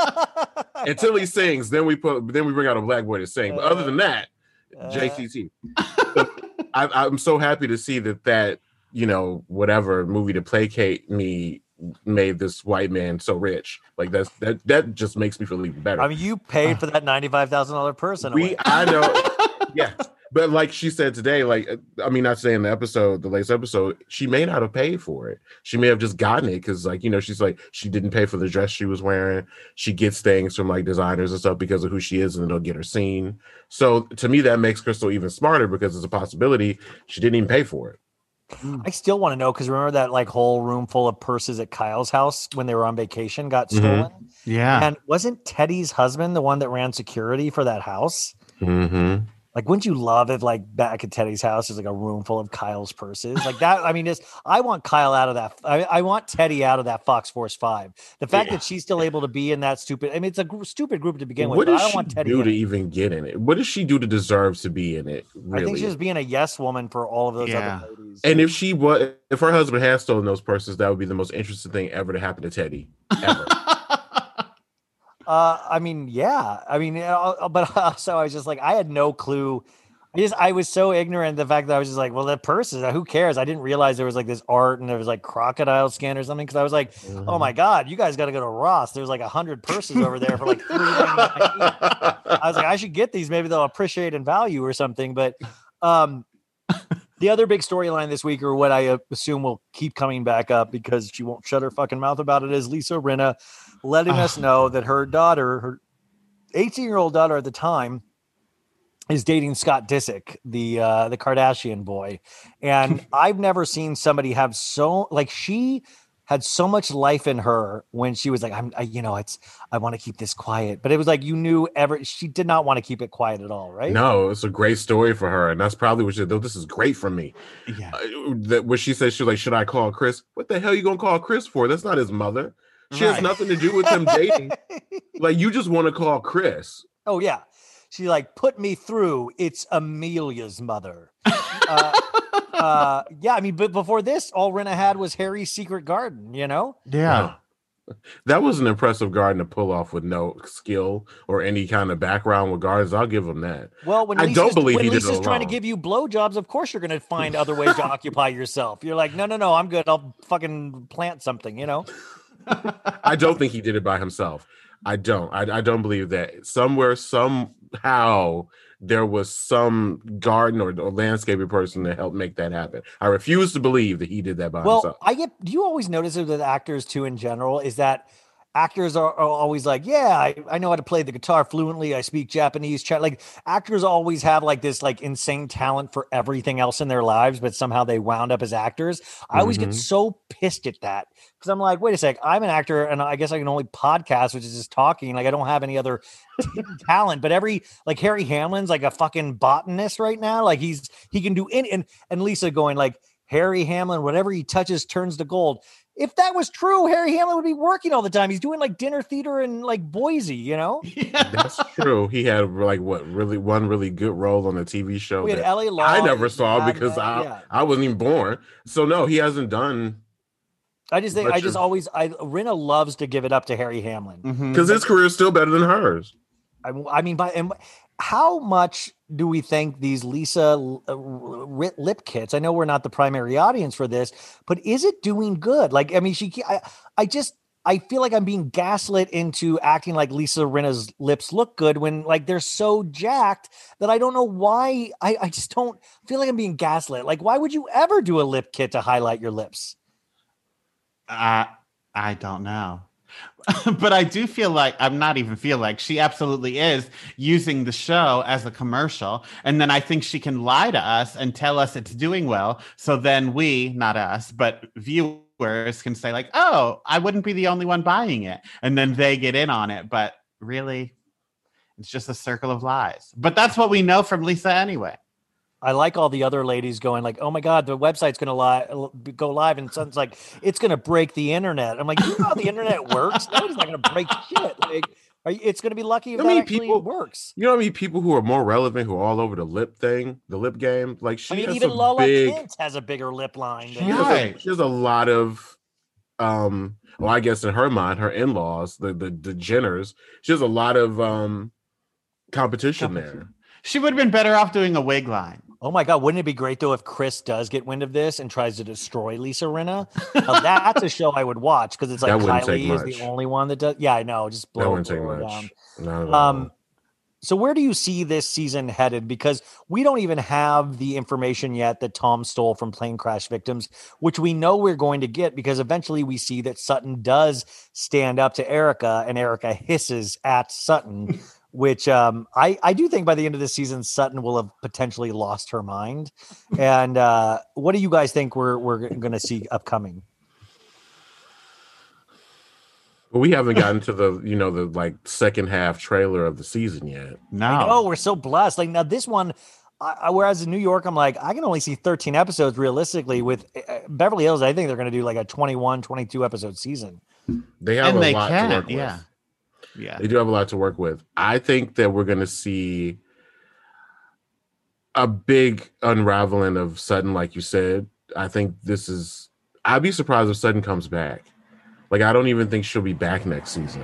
Speaker 8: until he sings, then we put then we bring out a black boy to sing. But other than that, J C T. So I, I'm so happy to see that that you know whatever movie to placate me made this white man so rich. Like that's that that just makes me feel even better.
Speaker 1: I mean, you paid for that ninety-five thousand dollars person.
Speaker 8: we I know, yeah. But like she said today, like I mean, not saying the episode, the latest episode, she may not have paid for it. She may have just gotten it because, like, you know, she's like she didn't pay for the dress she was wearing. She gets things from like designers and stuff because of who she is, and it'll get her seen. So to me, that makes Crystal even smarter because it's a possibility she didn't even pay for it.
Speaker 1: I still want to know because remember that like whole room full of purses at Kyle's house when they were on vacation got
Speaker 8: Mhm.
Speaker 1: stolen?
Speaker 7: Yeah.
Speaker 1: And wasn't Teddy's husband the one that ran security for that house?
Speaker 8: Mm-hmm.
Speaker 1: Like, wouldn't you love if, like, back at Teddy's house, there's like a room full of Kyle's purses? Like that. I mean, it's, I want Kyle out of that. I, I want Teddy out of that Fox Force Five. The fact
Speaker 8: Yeah.
Speaker 1: that she's still able to be in that stupid, I mean, it's a gr- stupid group to begin with.
Speaker 8: What
Speaker 1: But I
Speaker 8: does
Speaker 1: don't
Speaker 8: she
Speaker 1: want Teddy
Speaker 8: do
Speaker 1: in
Speaker 8: to
Speaker 1: it.
Speaker 8: even get in it? What does she do to deserve to be in it? Really?
Speaker 1: I think she's being a yes woman for all of those
Speaker 7: Yeah.
Speaker 1: other ladies.
Speaker 8: And if she was, if her husband had stolen those purses, that would be the most interesting thing ever to happen to Teddy. Ever.
Speaker 1: Uh, I mean, yeah. I mean, uh, but also I was just like, I had no clue. I just, I was so ignorant of the fact that I was just like, well, the purses, who cares? I didn't realize there was like this art and there was like crocodile skin or something. Cause I was like, oh my God, you guys got to go to Ross. There's like a hundred purses over there for like three ninety-nine each. I was like, I should get these. Maybe they'll appreciate in value or something. But, um, the other big storyline this week, or what I uh, assume will keep coming back up because she won't shut her fucking mouth about it, is Lisa Rinna letting us know that her daughter, her eighteen-year-old daughter at the time, is dating Scott Disick, the uh, the Kardashian boy. And I've never seen somebody have so, like, she had so much life in her when she was like, I'm, I, you know, it's, I want to keep this quiet. But it was like, you knew ever, she did not want to keep it quiet at all, right?
Speaker 8: No, it's a great story for her, and that's probably what she did. This is great for me.
Speaker 7: Yeah.
Speaker 8: Uh, that when she said she was like, should I call Chris? What the hell are you gonna call Chris for? That's not his mother. She has
Speaker 7: Right.
Speaker 8: nothing to do with him dating. Like, you just want to call Chris.
Speaker 1: Oh yeah. She like put me through. It's Amelia's mother. uh, uh, yeah, I mean, but before this, all Rinna had was Harry's secret garden, you know?
Speaker 7: Yeah.
Speaker 8: That was an impressive garden to pull off with no skill or any kind of background with gardens. I'll give him that.
Speaker 1: Well, when
Speaker 8: I
Speaker 1: Lisa's,
Speaker 8: don't believe
Speaker 1: when
Speaker 8: he did it
Speaker 1: Lisa's trying to
Speaker 8: alone.
Speaker 1: give you blowjobs, of course you're going to find other ways to occupy yourself. You're like, no, no, no, I'm good. I'll fucking plant something, you know?
Speaker 8: I don't think he did it by himself. I don't. I, I don't believe that. Somewhere, somehow, there was some garden or, or landscaping person to help make that happen. I refuse to believe that he did that by
Speaker 1: Well,
Speaker 8: himself.
Speaker 1: I get, do you always notice it with actors too in general? Is that actors are, are always like, yeah, I, I know how to play the guitar fluently. I speak Japanese. Ch-. Like actors always have like this like insane talent for everything else in their lives, but somehow they wound up as actors. I always
Speaker 8: Mhm.
Speaker 1: get so pissed at that because I'm like, wait a sec, I'm an actor and I guess I can only podcast, which is just talking. Like I don't have any other talent, but every like Harry Hamlin's like a fucking botanist right now. Like he's, he can do any, and, and Lisa going like, Harry Hamlin, whatever he touches turns to gold. If that was true, Harry Hamlin would be working all the time. He's doing like dinner theater in like Boise, you know?
Speaker 8: That's true. He had like what really one really good role on a T V show
Speaker 1: We had
Speaker 8: that
Speaker 1: L A Law.
Speaker 8: I never saw
Speaker 1: Mad
Speaker 8: because
Speaker 1: Men,
Speaker 8: I
Speaker 1: yeah.
Speaker 8: I wasn't even born. So no, he hasn't done
Speaker 1: I just think
Speaker 8: But
Speaker 1: I just
Speaker 8: you're-
Speaker 1: always I Rinna loves to give it up to Harry Hamlin.
Speaker 7: Mhm.
Speaker 8: because his career is still better than hers.
Speaker 1: I, I mean, by and how much do we think these Lisa uh, ri- lip kits? I know we're not the primary audience for this, but is it doing good? Like, I mean, she, I, I just, I feel like I'm being gaslit into acting like Lisa Rinna's lips look good when like they're so jacked that I don't know why. I, I just don't feel like I'm being gaslit. Like, why would you ever do a lip kit to highlight your lips?
Speaker 7: I I don't know. But I do feel like I'm not even feel like she absolutely is using the show as a commercial. And then I think she can lie to us and tell us it's doing well. So then we, not us, but viewers can say like, oh, I wouldn't be the only one buying it. And then they get in on it. But really, it's just a circle of lies. But that's what we know from Lisa anyway.
Speaker 1: I like all the other ladies going like, oh my God, the website's going to li- go live. And someone's like, it's going to break the internet. I'm like, you know how the internet works? Nobody's not going to break shit. Like, are you, it's going to be lucky if
Speaker 8: I
Speaker 1: that
Speaker 8: mean,
Speaker 1: actually
Speaker 8: people-
Speaker 1: works.
Speaker 8: You know what I mean? People who are more relevant, who are all over the lip thing, the lip game. Like she
Speaker 1: I mean,
Speaker 8: has
Speaker 1: even
Speaker 8: some
Speaker 1: Lola
Speaker 8: big.
Speaker 1: Kent has a bigger lip line. Than
Speaker 8: She has, a,
Speaker 7: Right.
Speaker 8: she has a lot of, um. Well, I guess in her mind, her in-laws, the the the Jenners, she has a lot of um competition there.
Speaker 7: She would have been better off doing a wig line.
Speaker 1: Oh my God, wouldn't it be great though if Chris does get wind of this and tries to destroy Lisa Rinna? Now, that's a show I would watch because it's like
Speaker 8: That wouldn't take
Speaker 1: Kylie is
Speaker 8: much.
Speaker 1: the only one that does. Yeah, I know. Just blow,
Speaker 8: That wouldn't take
Speaker 1: blow her
Speaker 8: much.
Speaker 1: down.
Speaker 8: Not at all.
Speaker 1: Um, so where do you see this season headed? Because we don't even have the information yet that Tom stole from plane crash victims, which we know we're going to get because eventually we see that Sutton does stand up to Erica and Erica hisses at Sutton. which um, I, I do think by the end of this season, Sutton will have potentially lost her mind. And uh, what do you guys think we're we're going to see upcoming?
Speaker 8: Well, we haven't gotten to the, you know, the like second half trailer of the season yet.
Speaker 7: No.
Speaker 1: Oh, we're so blessed. Like now this one, I, I- whereas in New York, I'm like, I can only see thirteen episodes realistically. With uh, Beverly Hills, I think they're going to do like a twenty-one, twenty-two episode season.
Speaker 8: They have
Speaker 7: And
Speaker 8: a
Speaker 7: they
Speaker 8: lot
Speaker 7: can,
Speaker 8: to work
Speaker 7: yeah.
Speaker 8: with.
Speaker 7: Yeah.
Speaker 8: They do have a lot to work with. I think that we're going to see a big unraveling of Sutton, like you said. I think this is, I'd be surprised if Sutton comes back. Like, I don't even think she'll be back next season.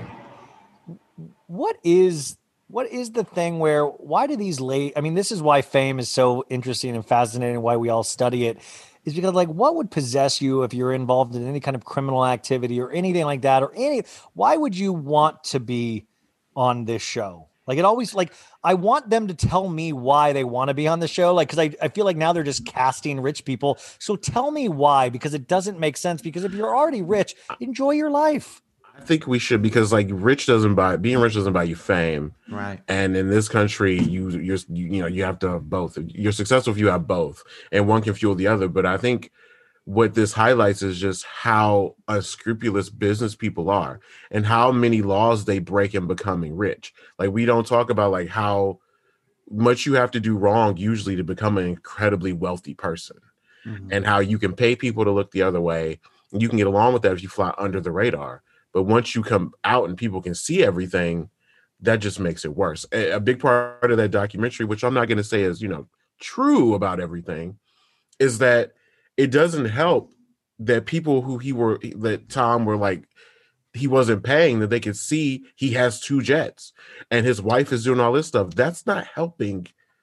Speaker 1: What is what is the thing where why do these late? I mean, this is why fame is so interesting and fascinating. Why we all study it is because, like, what would possess you if you're involved in any kind of criminal activity or anything like that, or any? Why would you want to be on this show? Like, it always like I want them to tell me why they want to be on the show. Like, because I, I feel like now they're just casting rich people. So tell me why, because it doesn't make sense. Because if you're already rich, enjoy your life.
Speaker 8: I think we should, because like rich doesn't buy being rich doesn't buy you fame,
Speaker 7: Right.
Speaker 8: and in this country, you you're you, you know you have to have both. You're successful if you have both, and one can fuel the other. But I think what this highlights is just how unscrupulous business people are, and how many laws they break in becoming rich. Like, we don't talk about like how much you have to do wrong usually to become an incredibly wealthy person,
Speaker 7: Mhm.
Speaker 8: and how you can pay people to look the other way. And you can get along with that if you fly under the radar. But once you come out and people can see everything, that just makes it worse. A, a big part of that documentary, which I'm not going to say is, you know, true about everything, is that it doesn't help that people who he were, that Tom were like, he wasn't paying, that they could see he has two jets and his wife is doing all this stuff. That's not helping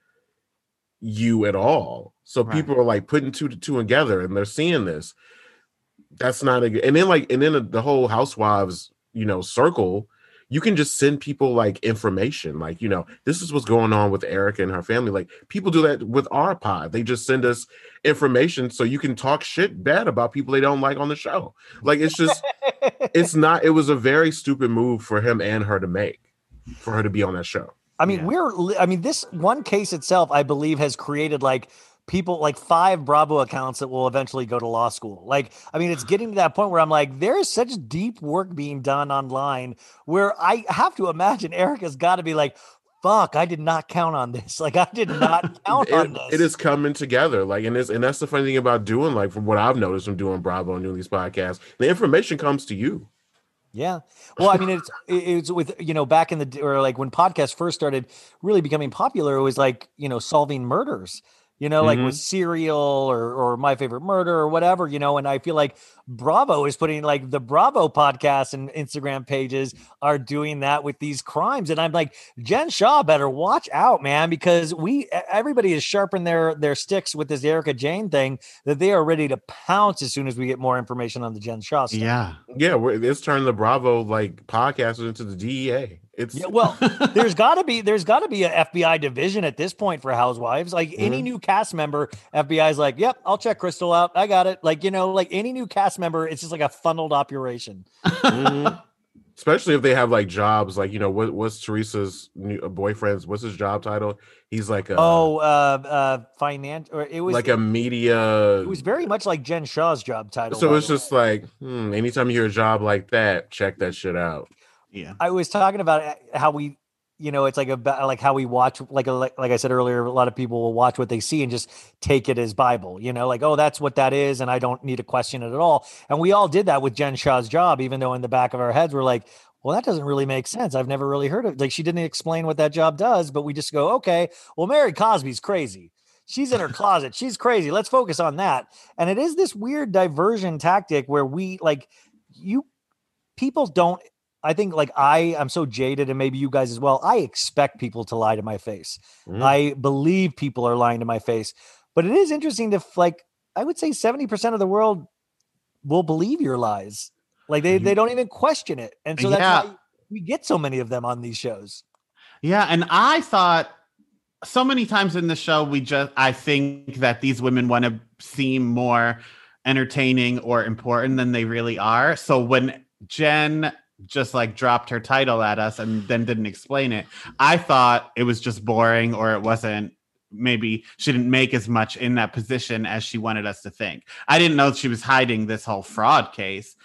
Speaker 8: you at all. So
Speaker 7: Right.
Speaker 8: people are like putting two to two together and they're seeing this. That's not a good, and then like, and then the whole housewives, you know, circle, you can just send people like information, like, you know, this is what's going on with Erica and her family. Like, people do that with our pod. They just send us information so you can talk shit bad about people they don't like on the show. Like, it's just, it's not, it was a very stupid move for him and her to make, for her to be on that show.
Speaker 1: I mean,
Speaker 7: Yeah.
Speaker 1: we're, li- I mean, this one case itself, I believe, has created like people, like five Bravo accounts that will eventually go to law school. Like, I mean, it's getting to that point where I'm like, there is such deep work being done online where I have to imagine Erica's got to be like, fuck, I did not count on this. Like, I did not count on
Speaker 8: It,
Speaker 1: this.
Speaker 8: it is coming together. Like, and it's, and that's the funny thing about doing, like, from what I've noticed from doing Bravo and doing these podcasts, the information comes to you.
Speaker 1: Yeah. Well, I mean, it's it's with, you know, back in the, or like when podcasts first started really becoming popular, it was like, you know, solving murders, you know, like
Speaker 8: Mhm.
Speaker 1: with Serial or or My Favorite Murder or whatever, you know, and I feel like Bravo is putting, like, the Bravo podcast and Instagram pages are doing that with these crimes. And I'm like, Jen Shaw better watch out, man, because we, everybody is sharpening their, their sticks with this Erica Jane thing, that they are ready to pounce as soon as we get more information on the Jen Shaw stuff.
Speaker 7: Yeah.
Speaker 8: Yeah, we're, it's turned the Bravo like podcasters into the D E A. It's
Speaker 1: Yeah, well, there's got to be there's got to be a F B I division at this point for Housewives. Like any
Speaker 8: Mhm.
Speaker 1: new cast member, F B I's like, "Yep, I'll check Crystal out. I got it." Like, you know, like any new cast member, it's just like a funneled operation.
Speaker 8: Mhm. Especially if they have like jobs, like, you know, what what's Teresa's new uh, boyfriend's, what's his job title? He's like a
Speaker 1: Oh, uh, uh, finance, or it was
Speaker 8: like a media.
Speaker 1: it was very much like Jen Shaw's job title.
Speaker 8: So
Speaker 1: by
Speaker 8: it's
Speaker 1: the
Speaker 8: just
Speaker 1: way.
Speaker 8: like, hmm, anytime you hear a job like that, check that shit out.
Speaker 7: Yeah.
Speaker 1: I was talking about how we, you know, it's like about like how we watch, like like like I said earlier, a lot of people will watch what they see and just take it as Bible, you know, like, oh, that's what that is, and I don't need to question it at all. And we all did that with Jen Shaw's job, even though in the back of our heads we're like, well, that doesn't really make sense. I've never really heard of, like, she didn't explain what that job does, but we just go, okay, well, Mary Cosby's crazy. She's in her closet. She's crazy. Let's focus on that. And it is this weird diversion tactic where we, like, you people don't, I think, like, I I'm so jaded, and maybe you guys as well. I expect people to lie to my face.
Speaker 8: Mm.
Speaker 1: I believe people are lying to my face. But it is interesting to, like, I would say seventy percent of the world will believe your lies. Like, they, they don't even question it. And so that's
Speaker 7: Yeah.
Speaker 1: why we get so many of them on these shows.
Speaker 7: Yeah, and I thought so many times in the show, we just I think that these women want to seem more entertaining or important than they really are. So when Jen just like dropped her title at us and then didn't explain it. I thought it was just boring, or it wasn't, maybe she didn't make as much in that position as she wanted us to think. I didn't know she was hiding this whole fraud case.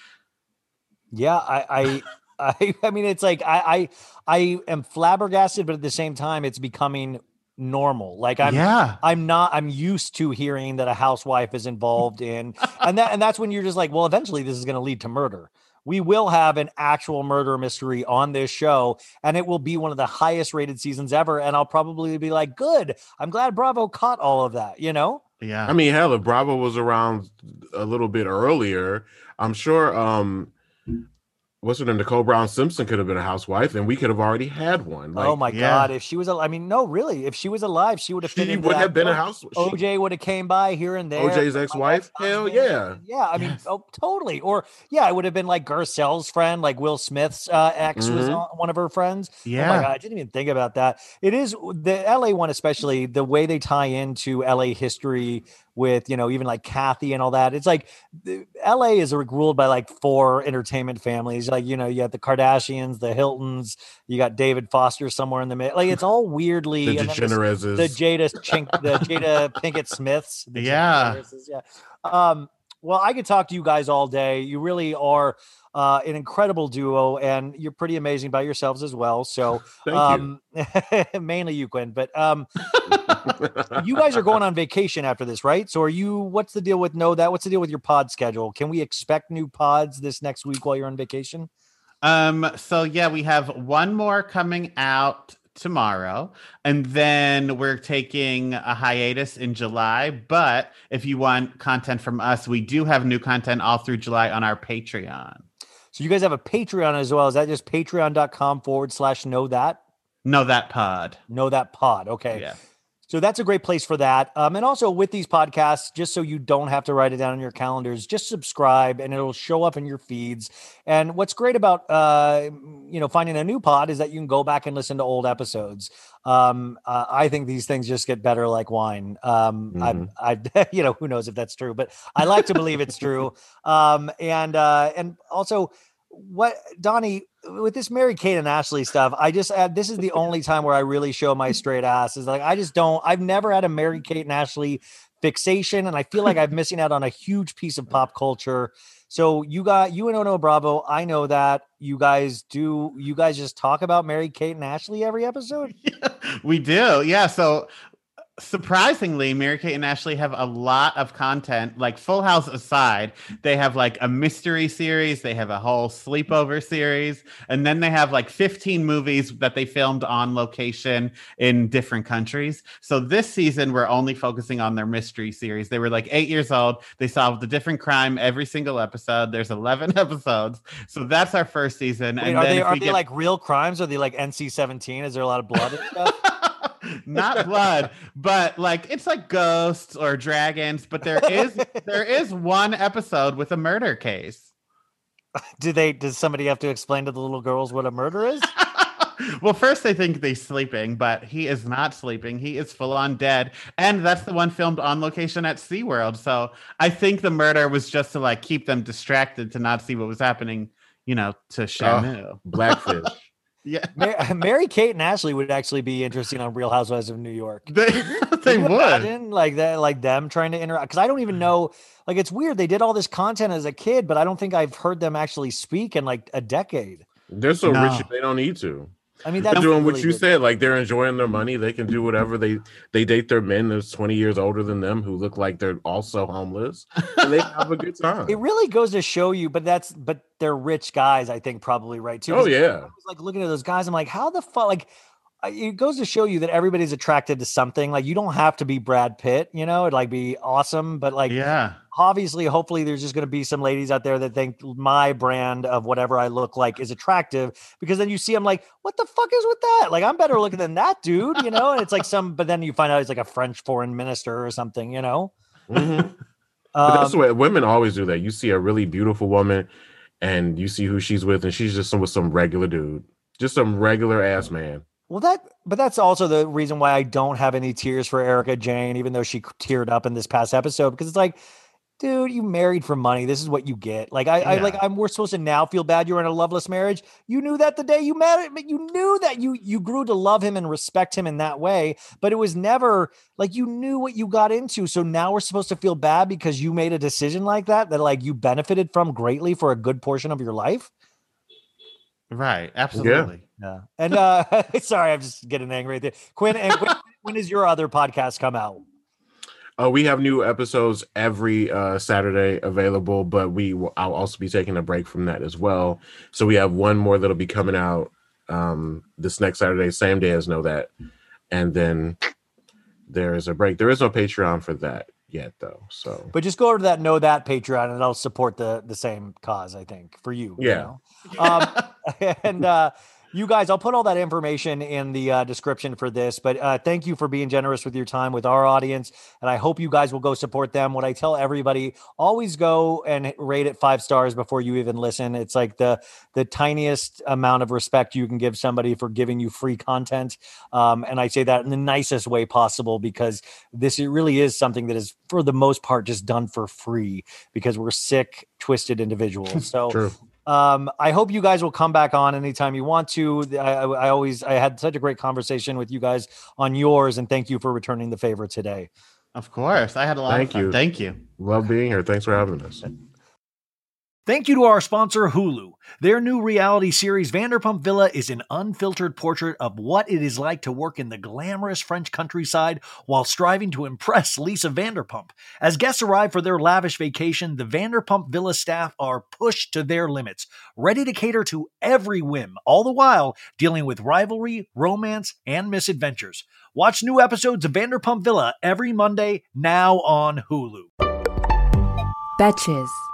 Speaker 1: Yeah, I, I, I, I mean, it's like I, I, I am flabbergasted, but at the same time, it's becoming normal. Like I'm,
Speaker 7: yeah.
Speaker 1: I'm not. I'm used to hearing that a housewife is involved in, and that, and that's when you're just like, well, eventually this is going to lead to murder. We will have an actual murder mystery on this show, and it will be one of the highest rated seasons ever. And I'll probably be like, good. I'm glad Bravo caught all of that. You know?
Speaker 7: Yeah.
Speaker 8: I mean, hell, if Bravo was around a little bit earlier, I'm sure. Um, What's her name? Nicole Brown Simpson could have been a housewife, and we could have already had one. Like,
Speaker 1: oh my
Speaker 7: yeah.
Speaker 1: God! If she was, al- I mean, no, really, if she was alive, she would have.
Speaker 8: she would have been a house.
Speaker 1: O J would have came by here and there.
Speaker 8: O J's ex-wife. Hell yeah,
Speaker 1: yeah. I mean,
Speaker 7: Yes.
Speaker 1: oh, totally. Or yeah, it would have been like Garcelle's friend, like Will Smith's uh, ex
Speaker 8: Mhm.
Speaker 1: was on- one of her friends. Oh
Speaker 7: Yeah.
Speaker 1: my God, I didn't even think about that. It is the L A one, especially the way they tie into L A history with, you know, even like Kathy and all that. It's like the- L A is ruled by like four entertainment families. Like, you know, you have the Kardashians, the Hiltons, you got David Foster somewhere in the middle. Like it's all weirdly
Speaker 8: the
Speaker 1: and then this-
Speaker 8: DeGenereses.
Speaker 1: the Jada Chink, the Jada Pinkett Smiths. the
Speaker 7: Yeah.
Speaker 1: DeGenereses, yeah. Um, well, I could talk to you guys all day. You really are uh, an incredible duo, and you're pretty amazing by yourselves as well. So,
Speaker 8: Thank
Speaker 1: um, mainly you, Quinn, but um, you guys are going on vacation after this, right? So, are you? What's the deal with Know That? What's the deal with your pod schedule? Can we expect new pods this next week while you're on vacation?
Speaker 7: Um, so yeah, we have one more coming out tomorrow, and then we're taking a hiatus in July. But if you want content from us, we do have new content all through July on our Patreon.
Speaker 1: So, you guys have a Patreon as well. Is that just patreon.com forward slash know that?
Speaker 7: Know That Pod.
Speaker 1: Know That pod. Okay.
Speaker 7: Yeah.
Speaker 1: So that's a great place for that. Um, and also with these podcasts, just so you don't have to write it down in your calendars, just subscribe and it'll show up in your feeds. And what's great about, uh, you know, finding a new pod is that you can go back and listen to old episodes. Um, uh, I think these things just get better like wine. Um,
Speaker 8: Mhm.
Speaker 1: I, I, you know, who knows if that's true, but I like to believe it's true. Um, and, uh, and also what Donnie, with this Mary Kate and Ashley stuff, I just add, this is the only time where I really show my straight ass is like, I just don't, I've never had a Mary Kate and Ashley fixation. And I feel like I'm missing out on a huge piece of pop culture. So you got, you and Ono Bravo, I know that you guys do, you guys just talk about Mary Kate and Ashley every episode.
Speaker 7: We do. Yeah. So surprisingly, Mary Kate and Ashley have a lot of content. Like Full House aside, they have like a mystery series, they have a whole sleepover series, and then they have like fifteen movies that they filmed on location in different countries. So this season, we're only focusing on their mystery series. They were like eight years old. They solved a different crime every single episode. There's eleven episodes. So that's our first season.
Speaker 1: Wait,
Speaker 7: and
Speaker 1: are
Speaker 7: then
Speaker 1: they,
Speaker 7: if
Speaker 1: are
Speaker 7: we
Speaker 1: they
Speaker 7: get-
Speaker 1: like real crimes? Are they like N C seventeen? Is there a lot of blood and stuff?
Speaker 7: Not blood, but like it's like ghosts or dragons. But there is there is one episode with a murder case.
Speaker 1: Do they, does somebody have to explain to the little girls what a murder is?
Speaker 7: Well, first they think they're sleeping, but he is not sleeping. He is full on dead. And that's the one filmed on location at SeaWorld. So I think the murder was just to like keep them distracted to not see what was happening, you know, to Shamu.
Speaker 8: Blackfish.
Speaker 7: Yeah.
Speaker 1: Mary, Mary Kate and Ashley would actually be interesting on Real Housewives of New York.
Speaker 7: They,
Speaker 1: Can
Speaker 7: they
Speaker 1: you
Speaker 7: would.
Speaker 1: imagine, like that, like them trying to interact. Because I don't even know. Like it's weird. They did all this content as a kid, but I don't think I've heard them actually speak in like a decade.
Speaker 8: They're so
Speaker 7: No.
Speaker 8: rich they don't need to.
Speaker 1: I mean,
Speaker 8: They're
Speaker 1: that's
Speaker 8: doing what
Speaker 1: really
Speaker 8: you
Speaker 1: good.
Speaker 8: said. Like they're enjoying their money. They can do whatever they they date their men that's twenty years older than them who look like they're also homeless, and they have a good time.
Speaker 1: It really goes to show you, but that's but they're rich guys, I think, probably right too.
Speaker 8: Oh
Speaker 1: 'Cause I
Speaker 8: yeah,
Speaker 1: was like looking at those guys. I'm like, how the fuck? Like, I- it goes to show you that everybody's attracted to something. Like, you don't have to be Brad Pitt, you know, it'd like be awesome, but like,
Speaker 7: Yeah.
Speaker 1: obviously, hopefully, there's just going to be some ladies out there that think my brand of whatever I look like is attractive because then you see them like, what the fuck is with that? Like, I'm better looking than that dude, you know? And it's like some, but then you find out he's like a French foreign minister or something, you know?
Speaker 8: Mhm. But that's
Speaker 1: Um,
Speaker 8: what women always do. That you see a really beautiful woman, and you see who she's with, and she's just with some regular dude, just some regular ass man.
Speaker 1: Well, that, but that's also the reason why I don't have any tears for Erica Jane, even though she teared up in this past episode, because it's like, dude, you married for money. This is what you get. Like I, I
Speaker 7: Yeah.
Speaker 1: like I'm we're supposed to now feel bad you're in a loveless marriage. You knew that the day you met him, you knew that you you grew to love him and respect him in that way, but it was never like you knew what you got into. So now we're supposed to feel bad because you made a decision like that that like you benefited from greatly for a good portion of your life.
Speaker 7: Right. Absolutely.
Speaker 1: Yeah. And uh sorry, I'm just getting angry right there. Quinn, and Quinn, when does your other podcast come out?
Speaker 8: Uh, we have new episodes every uh, Saturday available, but we will, I'll also be taking a break from that as well. So we have one more that'll be coming out um, this next Saturday, same day as Know That, and then there is a break. There is no Patreon for that yet, though. So,
Speaker 1: but just go over to that Know That Patreon, and I'll support the the same cause. I think for you.
Speaker 8: Yeah.
Speaker 1: You know? um, and uh, you guys, I'll put all that information in the uh, description for this, but uh, thank you for being generous with your time with our audience. And I hope you guys will go support them. What I tell everybody, always go and rate it five stars before you even listen. It's like the, the tiniest amount of respect you can give somebody for giving you free content. Um, and I say that in the nicest way possible, because this it really is something that is for the most part just done for free because we're sick, twisted individuals. So
Speaker 8: true.
Speaker 1: Um, I hope you guys will come back on anytime you want to. I, I, I always, I had such a great conversation with you guys on yours, and thank you for returning the favor today.
Speaker 7: Of course. I had a lot
Speaker 8: Thank
Speaker 7: of fun.
Speaker 8: you.
Speaker 7: Thank you.
Speaker 8: Love being here. Thanks for having us.
Speaker 1: Thank you to our sponsor, Hulu. Their new reality series, Vanderpump Villa, is an unfiltered portrait of what it is like to work in the glamorous French countryside while striving to impress Lisa Vanderpump. As guests arrive for their lavish vacation, the Vanderpump Villa staff are pushed to their limits, ready to cater to every whim, all the while dealing with rivalry, romance, and misadventures. Watch new episodes of Vanderpump Villa every Monday, now on Hulu.
Speaker 9: Betches.